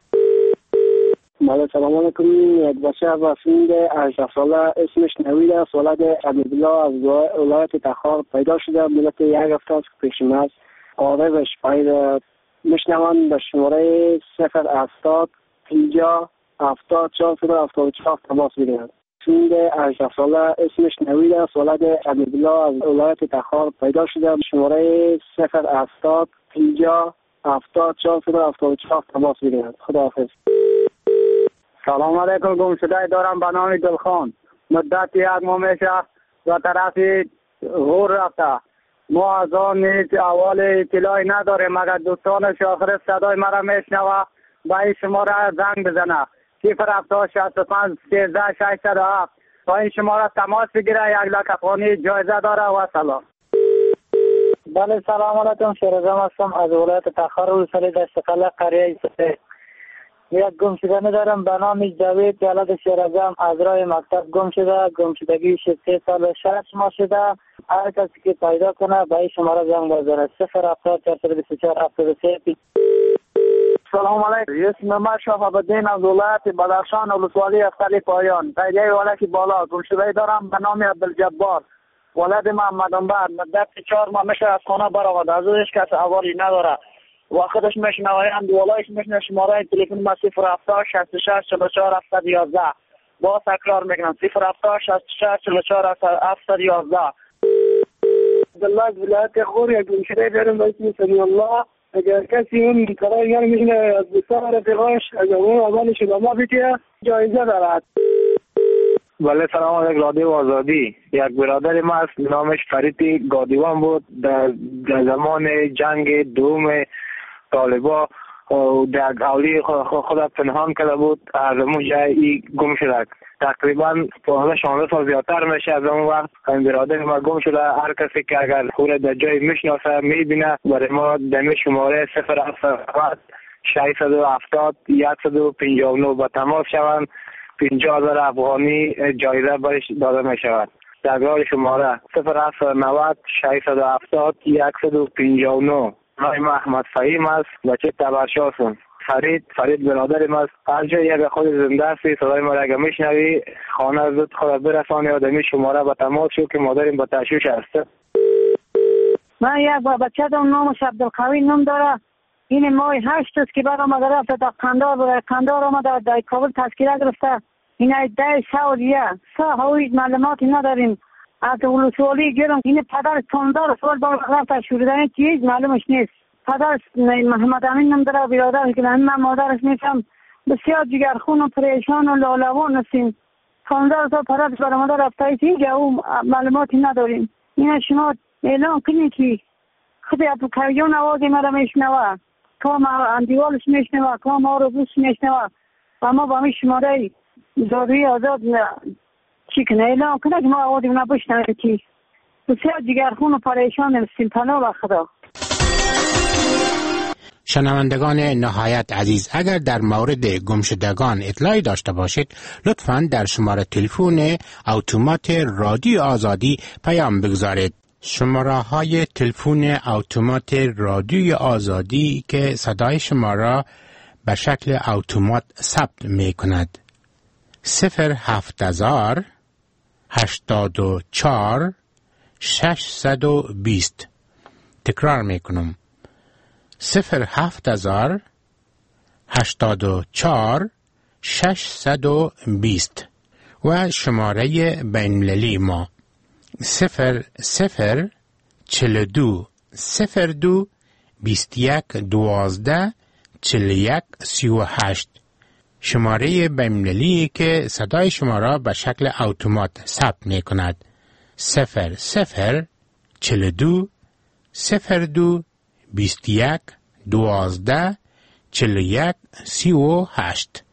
Speaker 22: بله سلام علیکم. یک بچه وسیند هجده ساله اسمش نوید است، ولد عبدالله از ولایت تخار پیدا شده. مدت یک هفته است که پیشم است. عارضش پیدا میشنوند به شماره صفر هفتاد پنجاه هفتاد چهار صفر هفتاد و چهار تماس بگیرند. وسیند هجده ساله اسمش نوید است، ولد عبدالله از ولایت تخار پیدا شده. شماره صفر هفتاد پنجاه هفتاد چهار صفر هفتاد و چهار تماس بگیرند. خداحافظ.
Speaker 3: سلام علیکم. گم شده دارم به نام دلخان. مدت یک ماه میشه و طرف غور رفته. ما از آن نیز اول اطلاعی نداریم مگر دوستانش آخر صدای مرا میشنوه به این شماره زنگ بزنه صفر هفتاد شصت و پنج سیزده ششصد و هفت با این شماره تماس بگیره. یک لک افغانی جایزه داره و سلام.
Speaker 22: بله سلام علیکم. شیرازم هستم از ولایت تخار ولسوالی دشتقله قریه سه. یک گم شدنی دارم به نام جاوید ولد شیرازم از راه مکتب گم شده. گم شدگی سه سال و شش ماه شده. هر کسی که پیدا کنه به این شماره زنگ بزنه صفر هفتاد چهارصد و بیست و چهار هفتاد و سه.
Speaker 3: سلام علیکم. اسم من شرف الدین از ولایت بدخشان ولسوالی افتالی پایان. پیدای ولایت بالا گم شده دارم به نام عبدالجبار ولد محمد انبر. مدت چهار ماه میشه از خانه برآمد. از او هیچ کس احوالی نداره. وقتش میشنوند ولایش میشنه شماره تلفن ما صفر هفتاد شصت و شش چهل و چهار هفتصد و یازده. با تکرار میکنم صفر هفتاد شصت و شش چهل و چهار هفتصد و یازده.
Speaker 22: عبدالله از ولایت غور یک گم شده دارم به اسم سمی الله. اگر کسی اون کارای یعنی میشنه از دوستان رفیقاش از اون اولش به ما بگه جایزه دارد.
Speaker 3: بله سلام علیکم. رادیو آزادی. یک برادر ما است نامش فرید گادیوان بود. در زمان جنگ دوم طالبا در اولی خود پنهان کرده بود. از اون جایی گم شده. تقریبا پانزده شانزده سال زیادتر میشه از اون وقت این برادر ما گم شده. هر کسی که اگر خود در جای میشناسه میبینه برای ما در شماره صفر هفتاد ششصد و هفتاد صد و پنجاه و نه با تماس شوند. پنجاه هزار افغانی جایزه برش داده می شود. تکرار شماره صفر هفتاد نود ششصد و هفتاد صد و پنجاه و نه. نام احمد فهیم است. بچه تبرشاسون. فرید فرید برادرم است. هر جای یک خود زنده هستی صدای ما را اگر میشنوی خانه زود خود برسانی آدمی شماره به تماس شو که مادرم به تشویش هست.
Speaker 22: من یک بچه دارم نامش عبدالقوی نام داره. این ماه هشت است که بعد آمده رفته در قندار بود. قندار آمده در کابل تذکیره گرفته. این ده سعودیه سه هویت معلوماتی نداریم. از ولسوالی گرم این پدر پانزده سال با رفته شوریدن چیز معلومش نیست. پدر محمد امین نام داره برادر که من مادرش نیستم. بسیار جگرخون و پریشان و لالوان هستیم. پانزده سال پدرش بر مادر رفته چیز او معلوماتی نداریم. این شما اعلان کنید که خود عبدالقویان آوازی مرا میشنوه. کام اندیوالش میشنوه. کام آروبوش میشنوه. و ما با می شماره زادوی آزاد چی کنه اعلان کنه که ما آوازی مرا بشنوه که بسیار جگرخون و پریشان هستیم. پناه و خدا.
Speaker 21: شنوندگان نهایت عزیز، اگر در مورد گمشدگان اطلاعی داشته باشید لطفاً در شماره تلفن اتومات رادیو آزادی پیام بگذارید. شماره های تلفن اتومات رادیو آزادی که صدای شما را به شکل اتومات ثبت می کند صفر هفت هزار هشتاد و چهار ششصد و بیست. تکرار می کنم صفر هفت هزار هشتاد و چهار ششصد و بیست و شماره بین‌المللی ما صفر صفر چهل و دو صفر دو بیست و یک دوازده چهل و یک سی و هشت. شماره بین‌المللی که صدای شما را به شکل اتومات ثبت می کند. صفر صفر چهل و دو صفر دو بیست و یک دوازده چهل و یک سی و هشت.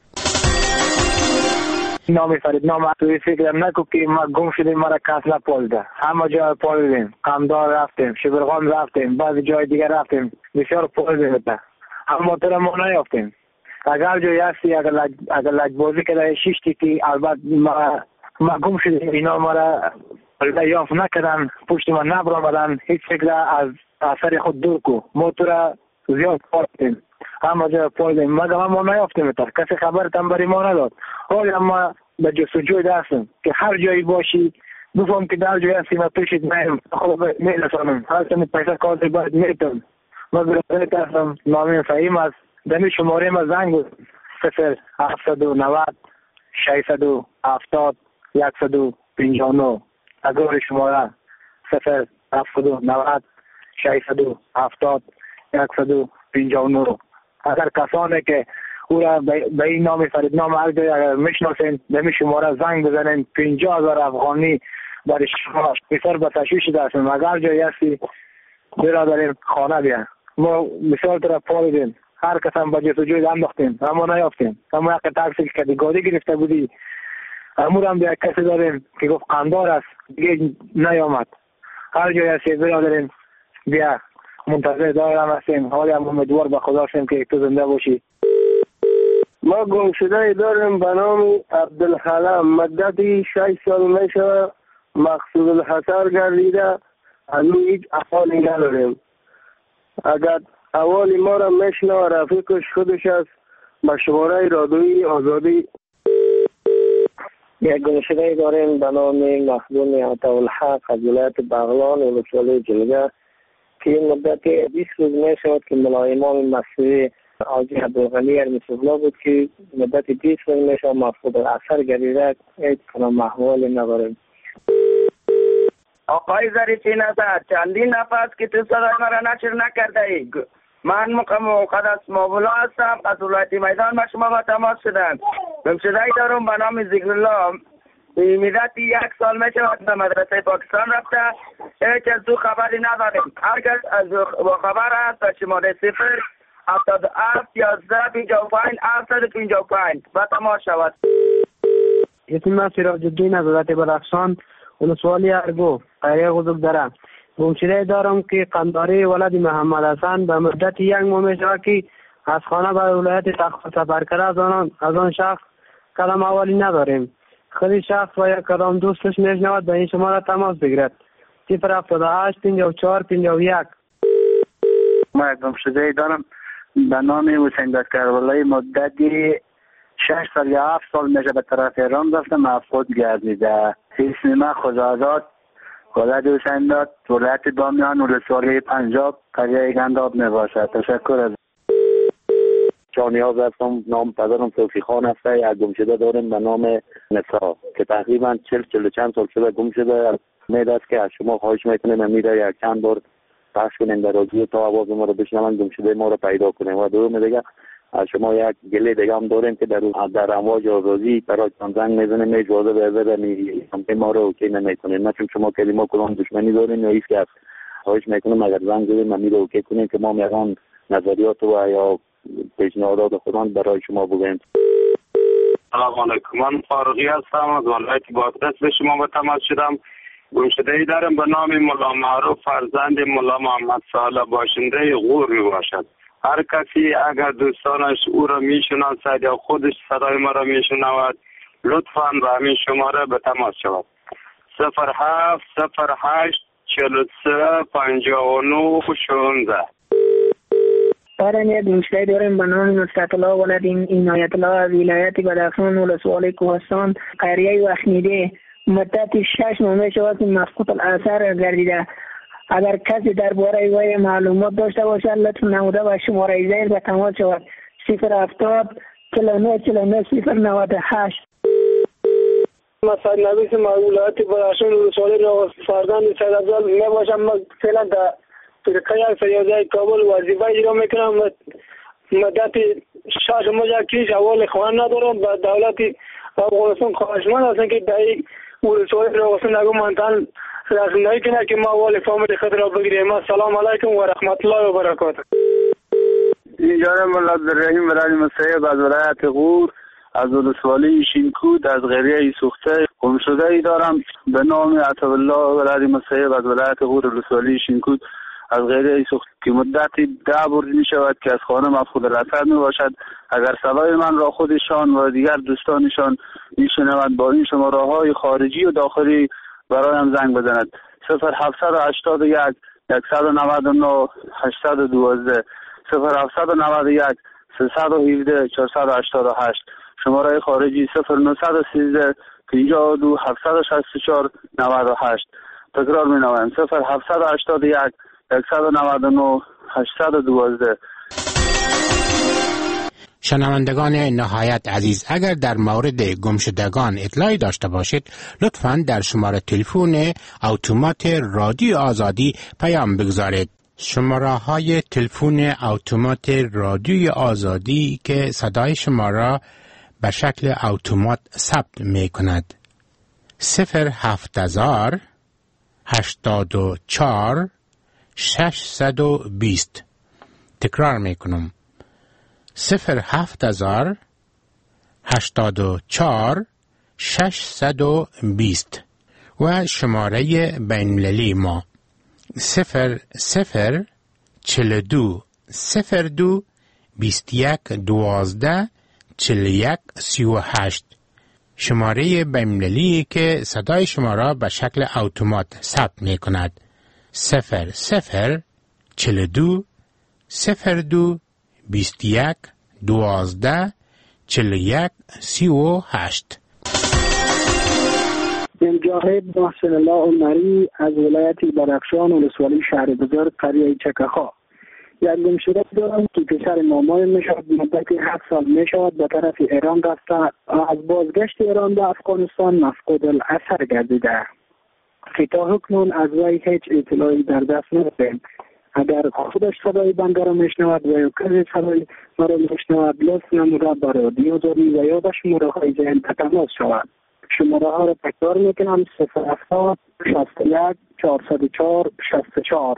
Speaker 3: نام فرید نام توی فکرم نکو که ما گم شدیم، مرا کس نپالده. همه جای پالدیم، قمدار رفتیم، شبرغان رفتیم، بعضی جای دیگر رفتیم، بسیار پالدیم. اما تو را ما نیافتیم. اگر جایی هستی اگر لج اگر لجبازی کرده شیشتی که البته ما ما گم شدیم، اینا ما را یافت نکردن، پشت ما نبرآمدن، هیچ فکر از اثر خود دور کو. ما تو را زیاد پالدیم، همه جای پالدیم، مگر ما نیافتیم. تا کسی خبرتان بری ما نداد. حالا ما به جستجوی دستیم که هر جایی باشی بفهم که در جایی هستی ما پیشت میم خود میرسانم. هر چند پیسه کاری باید میتونم. ما برادرت هستم، نامیم فهیم است. دمی شماره ما زنگ بود صفر هفتصد و نود ششصد و هفتاد صد و پنجاه و نه. اگر شماره صفر هفتصد و نود ششصد و هفتاد صد و پنجاه و نه. اگر کسانی که او را به این نام فرید نام هر جای اگر میشناسین دمی شماره زنگ بزنین، پنجاه هزار افغانی برای شما بسیار به تشویش دستیم. اگر جایی هستی برادرین خانه بیا. ما مثال تو را پالیدیم، هر کس هم با جستجوی انداختیم اما نیافتیم. اما یک تاکسی که کتگوری گرفته بودی امور هم به یک کسی داریم که گفت قندار است دیگه نیامد. هر جایی هستی برادرین بیا، منتظر دارم هستیم. حالی هم امیدوار به خدا هستیم که تو زنده باشی.
Speaker 5: ما گم شده داریم به نام عبدالحلم، مدتی شش سال میشه مقصود الحصر گردیده، از او هیچ احوالی نداریم. اگر احوال ما را میشنه رفیقش خودش است، به شماره رادیوی آزادی. یک گم شده داریم به نام مخدوم عطاالحق از ولایت بغلان ولسوالی جلگه که مدت بیست روز میشود که ملایمان مسیحی حاجی عبدالغنی ارمیسالله بود که مدت بیست روز میشه مفقود الاثر گردیده، هیچ کنم احوالی نداریم.
Speaker 9: آقای ظریفی نژاد، چندین نفس که تو صدای مرا نشر نکرده ای. من مقدس مابولا هستم، از ولایت میدان با شما با تماس شدم. گمشده ای دارم به نام ذکرالله، مدت یک سال میشه به مدرسه پاکستان رفته، هیچ از دو خبری نداریم. هرگز از با خبر هست به شماره صفر هفتاد و هفت یازده پنجاه و پنج هفتصد و پنجاه و پنج و تماس شود.
Speaker 10: اسم من سراج الدین از ولایت بدخشان ولسوالی ارگو قریه غزل دارم. گمشده دارم که قنداری ولد محمد حسن به مدت یک ماه میشه که از خانه به ولایت تخت سفر کرده، از آن از آن شخص کلام اولی نداریم. خودی شخص و یک کدام دوستش میشنود به این شماره تماس بگیرد. صفر هفتاد و هشت پنجاه و چهار پنجاه و یک.
Speaker 3: ما گمشده دارم به نام حسین دکرولای، مدتی شش سال یا هفت سال میشه به طرف ایران رفتم، مفقود گردیده. اسم من خداآزاد ولد حسین داد، ولایت بامیان ولسوالی پنجاب قریه گنداب میباشد. تشکر از
Speaker 24: جانیاز هستم، نام پدرم توفیق خان است. یک گمشده داریم به نام نسا که تقریبا چل چل چند سال شده گم شده. امید است که از شما خواهش میکنیم میره یک چند بار پخش کنیم در رادیو تا آواز ما رو بشنون، گمشده ما رو پیدا کنیم. و دوم دیگه از شما یک گله دیگه هم داریم که در در امواج آزادی برای زنگ میزنیم، اجازه بده می ما رو اوکی نمیکنیم. نه چون شما کلمه کلام دشمنی داریم یا هیچ کس. خواهش میکنم اگر زنگ بزنید ما رو اوکی کنیم که ما میگم نظریات و یا پیشنهادات خودمان برای شما بگوییم.
Speaker 25: سلام علیکم، من فاروقی هستم، از ولایت بادغیس به شما با تماس شدم. گمشده‌ای دارم به نام ملا معروف فرزند ملا محمد صالح، باشنده غور می باشد. هر کسی اگر دوستانش او را میشناسد یا خودش صدای ما را میشنود لطفاً به همین شماره به تماس شود. صفر هفت صفر هشت چهل و سه پنجاه و نه شانزده.
Speaker 26: دارم یک گمشده داریم به نام نصرت الله ولد عنایت الله از ولایت بدخشان ولسوالی کوهستان قریه وخنیده، مدت شش ماه میشود که مفقود الاثر گردیده. اگر کسی درباره وی معلومات داشته باشد لطفا نموده و شماره زیر به تماس شود. صفر هفتاد چهل و نه چهل و نه صفر نود و هشت.
Speaker 22: من سعید نویس ولایت بدخشان ولسوالی راغ فرزند سید افضل می باشم. من فعلا در فرقه فریادی کابل وظیفه اجرا میکنم. مدت شش ماه کیش اول خوان ندارم و دولت افغانستان خواهشمند هستم که در ولسوالی راغ نگو منطقه رساندهی کنه که ما اول فامیل خود را بگیریم. السلام علیکم و رحمت الله و برکاته.
Speaker 24: اینجا مولا عبدالرحیم برای مسیب از ولایت غور از ولسوالی شینکود از قریه سوخته گم شده ای دارم به نام عطا الله برای مسیب از ولایت غور ولسوالی شینکود از قریه سوخته که مدتی ده برد می شود که از خانه مفقود الرصد می باشد. اگر صدای من را خودشان و دیگر دوستانشان می شنوند با این شماره های خارجی و داخلی برایم زنگ بزند. صفر هفتصد و هشتاد و یک صد و نود و نه هشتصد و دوازده صفر هفتصد و نود و یک سیصد و هفده چهارصد و هشتاد و هشت. شماره خارجی صفر نهصد و سیزده پنجاه و دو هفتصد و شصت و چهار نود و هشت. تکرار می نویم صفر هفتصد و هشتاد و یک صد و نود و نه هشتصد و دوازده.
Speaker 21: شنوندگان نهایت عزیز، اگر در مورد گمشدگان اطلاعی داشته باشید لطفاً در شماره تلفن اتومات رادیو آزادی پیام بگذارید. شماره های تلفن اتومات رادیو آزادی که صدای شما را به شکل اتومات ثبت می کند: صفر هفت هزار هشتاد و چهار ششصد و بیست. تکرار می کنم: صفر هفت هزار هشتاد و چهار ششصد و بیست. و شماره بین‌المللی ما صفر صفر چهل دو صفر دو بیست یک دوازده چهل یک سی و هشت. شماره بین‌المللی که صدای شما را به شکل اتومات ثبت می کند: صفر صفر چهل دو صفر دو بیست یک دوازده چهل یک سی و هشت.
Speaker 26: مجاهد محسن الله عمری از ولایت بدخشان ولسوالی شهر بزرگ قریه چکخا. یک گمشده دارم که پسر مامای می شود. مدتی هفت سال می شود به طرف ایران رفته. از بازگشت ایران به افغانستان مفقود الاثر گردیده. تا حکنون از وی هیچ اطلاعی در دست نداریم. اگر خودش صدای بنده را میشنود و یا کسی صدای ما را میشنود لطف نموده با رادیو داری و یا به شماره های ذهن تماس شود. شماره ها را تکرار میکنم: صفر هفتاد شصت و یک چهارصد و چهار شصت و چهار.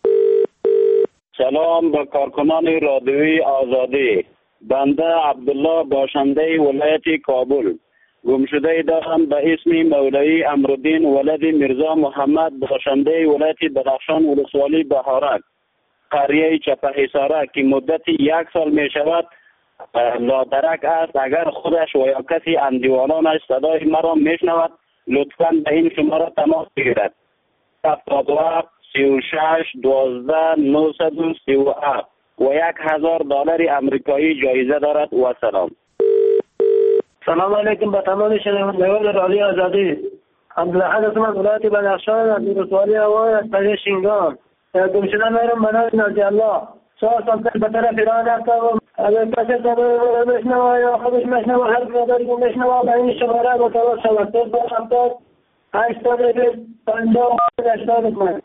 Speaker 25: سلام به کارکنان رادیوی آزادی. بنده عبدالله باشنده ولایت کابل گمشده دارم به اسم مولوی امرالدین ولد میرزا محمد باشنده ولایت بدخشان ولسوالی بهارک قریه چپهیساره که مدت یک سال می شود لادرک است. اگر خودش و یا کسی اندیوانانش صدای مرا می شنود لطفاً به این شماره تماس بگیرد: هفتاد و هفت سی و شش دوازده نهصد و سی و هفت و یک هزار دلار امریکایی جایزه دارد. و سلام.
Speaker 22: سلام علیکم به تمام شنوندگان رادیو آزادی. عبدالحد هستم از ولایت بدخشان از ولسوالی هوای از قریه شینگان. گمشده میرم به نام ناجی الله. چهار سال پیش به طرف ایران رفتم. اگر کسی صدای را بشنوه یا خودش میشنوه هر مقداری که میشنوه به این شماره متوسط شود: صفر هفتاد هشتاد و بیست پنجاه و هشتاد و پنج.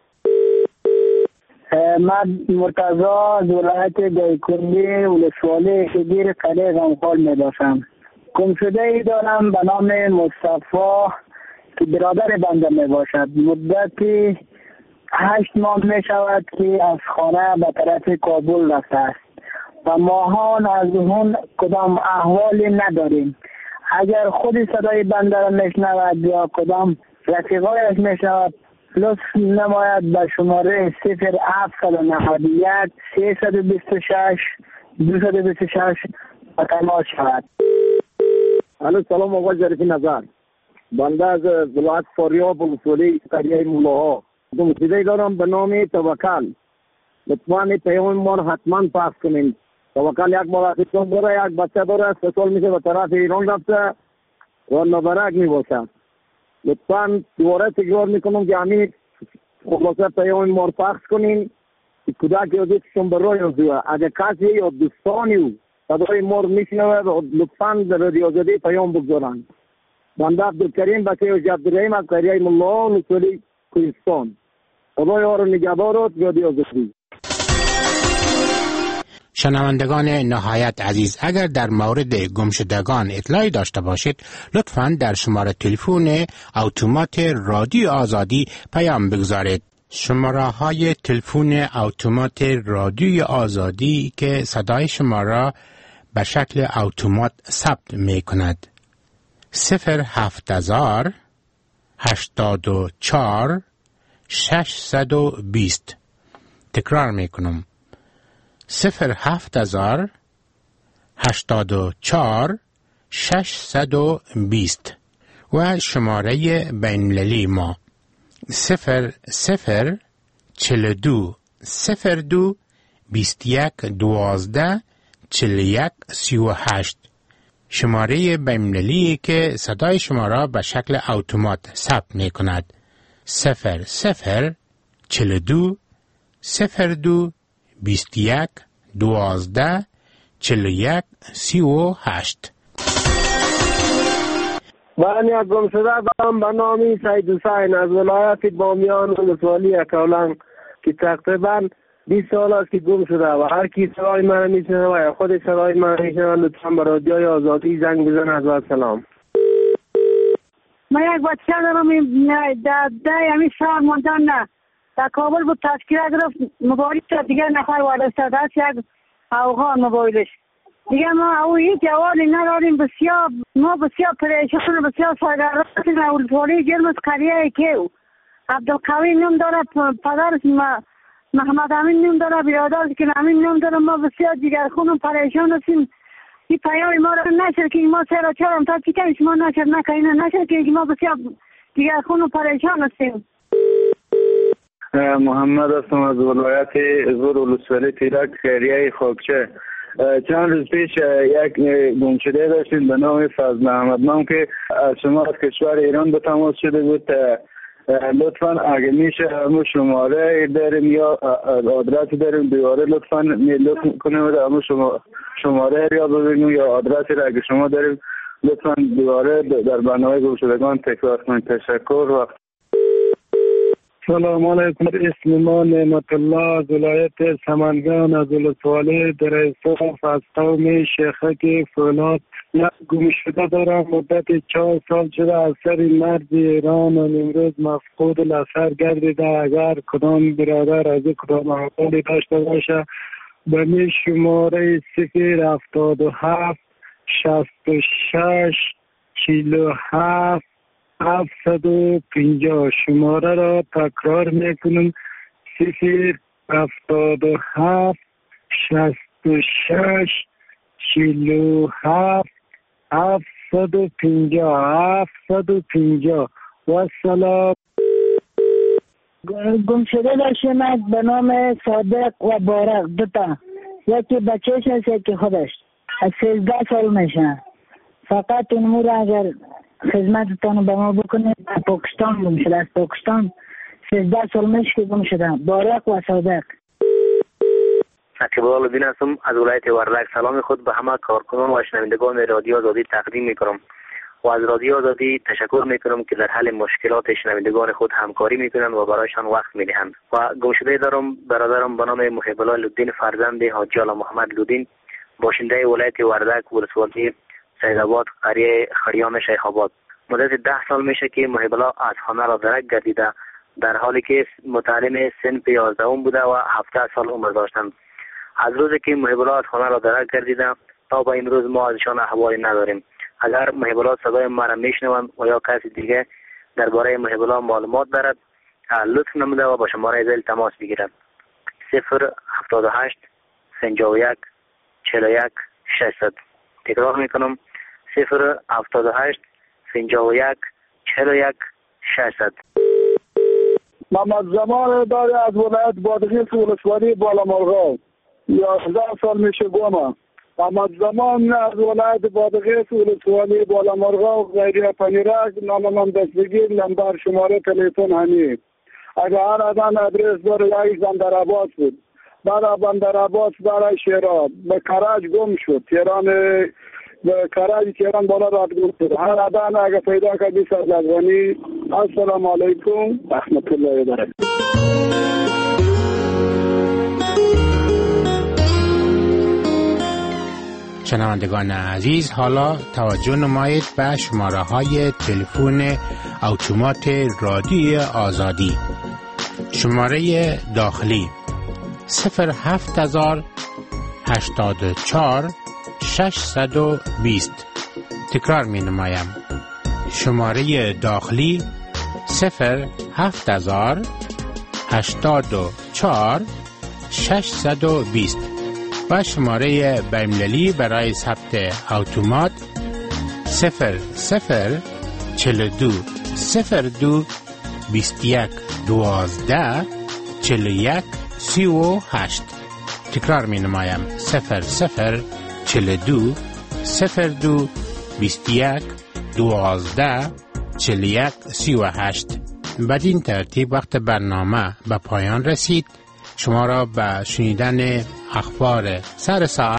Speaker 26: من مرتضی از ولایت دایکنی ولسوالی شگیر قریه غمخال می باشم. گمشده ای دارم به نام مصطفی که برادر بنده می باشد. مدتی هشت ماه می شود که از خانه به طرف کابل رفته است و ماهان از اون کدام احوالی نداریم. اگر خودی صدای بنده را می شنود یا کدام رفیقایش می شود لطف نماید به شماره صفر هفتصد و نود و یک سیصد و بیست و شش دویست و بیست و شش تماس شود.
Speaker 2: الو سلام آقا جریفی نظر. بنده از ولایت فاریاب ولسوالی قریه مولاها گمشده دارم به نام توکل. لطفاً پیام ما رو حتما پخش کنین. توکل یک مراقبان داره، یک بچه داره، سه سال میشه به طرف ایران رفته و نبرک میباشه. لطفاً دوباره تکرار میکنم که همین خلاصه پیام ما رو پخش کنین که کودک یا دوستشون به راه یازوه. اگر کسی یا دوستانی صدای ما رو میشنوه، لطفاً در رادیو آزادی پیام بگذارند. بنده عبدالکریم بچه حاجی عبدالرحیم از قریه ملا نصولی کوهستان. خدای آن را نگهدارت. رادیو آزادی.
Speaker 21: شنوندگان نهایت عزیز، اگر در مورد گمشدگان اطلاعی داشته باشید لطفاً در شماره تلفن اتومات رادیو آزادی پیام بگذارید. شماره های تلفن اتومات رادیو آزادی که صدای شما را به شکل اتومات ثبت می کند: صفر هفت هزار هشتاد و چهار ششصد و بیست. تکرار می کنم: صفر هفت هزار هشتاد و چهار ششصد و بیست. و شماره بین‌المللی ما صفر صفر چهل و دو صفر دو بیست و یک دوازده چهل و یک سی و هشت. شماره بین‌المللی که صدای شما را به شکل اتومات ثبت می کند: صفر صفر چهل و دو صفر دو بیست و یک دوازده چهل و یک سی و هشت.
Speaker 5: من یک گمشده دارم به نام سید حسین از ولایت بامیان ولسوالی اکولنگ که تقریبا بیست سال است که گم شده و هر کی صدای من میشنوه و یا خود صدای من میشنوه لطفا به رادیوی آزادی زنگ بزن. از سلام.
Speaker 26: من یک بچه دارم در ده همین شهر موندن نه در کابل بود تشکیل گرفت موبایل دیگه نفر وارد شد است یک افغان موبایلش دیگه ما او هیچ جوابی نداریم. بسیار ما بسیار پریشان و بسیار سرگردان اولتولی جرم از قریه که عبدالقوی نام داره، پدرش محمد امین نام داره، برادرش که امین نام داره. ما بسیار دیگر خونم پریشان هستیم. این پیام ما را نشر که ما سر چهارم تا چی کنیم شما نشر نکنین نشر که ما بسیار دیگر خونم پریشان هستیم.
Speaker 24: محمد هستم از ولایت زور ولسوالی تیرک خیریه خاکچه. چند روز پیش یک گمشده داشتیم به نام فضل احمد نام که از شما از کشور ایران به تماس شده بود. لطفا اگه میشه همون شماره داریم یا آدرس داریم دوباره لطفا لطف کنیم و همون شماره یا ببینیم یا آدرسی را اگه شما داریم لطفا دوباره در برنامه گمشدگان تکرار کنید. تشکر. و
Speaker 4: سلام علیکم. اسم ما نعمت الله از ولایت سمنگان از ولسوالی در صوف از قوم شیخک فولاد. یک گمشده دارم مدت چهار سال شده از سر مرز ایران و امروز مفقود الاثر گردیده. اگر کدام برادر از کدام احوالی داشته باشه به می شماره صفر هفتاد و هفت شصت و شش چهل و هفت هفتصد و پنجاه. شماره را تکرار میکنم: صفر هفتاد و هفت شصت و شش چهل و هفت هفتصد و پنجاه هفتصد و پنجاه. و سلام.
Speaker 26: گمشده داشتیم به نام صادق و بارق دوتا، یکی بچهش هست یکی خودش. از سیزده سال میشه. فقط این مورد اگر خدمتتان به ما بکنید. پاکستان گم شده، از پاکستان سیزده سال میشه که گم شده. بارق و صادق.
Speaker 24: شکیب الدین هستم از ولایت وردک. سلام خود به همه کارکنان و شنوندگان رادیو آزادی تقدیم میکنم و از رادیو آزادی تشکر میکنم که در حل مشکلات شنوندگان خود همکاری میکنند و برایشان وقت میدهند. و گمشده دارم برادرم به نام محب الله لودین فرزند حاجی آلا محمد لودین باشنده ولایت وردک ولسوالی سیدآباد قریه خریام شیخ آباد. مدت ده سال میشه که محب الله از خانه را درک گردیده در حالی که متعلم صنف یازدهم بوده و هفده سال عمر داشتند. از روزی که محب الله از خانه را درک گردیده تا به امروز ما ازشان احوالی نداریم. اگر محب الله صدای ما را میشنوند و یا کسی دیگه درباره محب الله معلومات دارد لطف نموده و با شماره زل تماس بگیرد: صفر هفتاد و هشت پنجاه و یک چهل و یک ششصد. تکرار میکنم: صفر هفتاد و هشت پنجاه و یک چهل و یک ششصد.
Speaker 22: محمد زمان داری از ولایت بادغیس ولسوالی بالا مرغاب. یازده سال میشه گمم. محمد زمان از ولایت بادغیس ولسوالی بالا مرغاب غیری پنیرک. نام من دستگیر نمبر شماره تلفن همین. اگر هر آدم ادرس داره یکی زن در عباس بود
Speaker 4: برای بندر عباس برای شیرات به کرج گم شد. تهران به کرج تهران بالا رد گم شد. هر آدم اگه پیدا کنی بیست از افغانی. السلام علیکم رحمت الله و برکاته.
Speaker 21: شنوندگان عزیز، حالا توجه نمایید به شماره های تلفن اتومات رادیوی آزادی. شماره داخلی صفر هفت هزار هشتاد و چهار ششصد و بیست. تکرار می نمایم. شماره داخلی صفر هفت هزار هشتاد و چهار ششصد و بیست و شماره بین‌المللی برای ثبت اتومات صفر صفر چهل و دو صفر دو بیست و یک دوازده چهل و یک سی و هشت. تکرار می نمایم. صفر صفر چهل و دو صفر دو بیست و یک دوازده چهل و یک سی و هشت. بدین ترتیب وقت برنامه به پایان رسید. شما را به شنیدن اخبار سر ساعت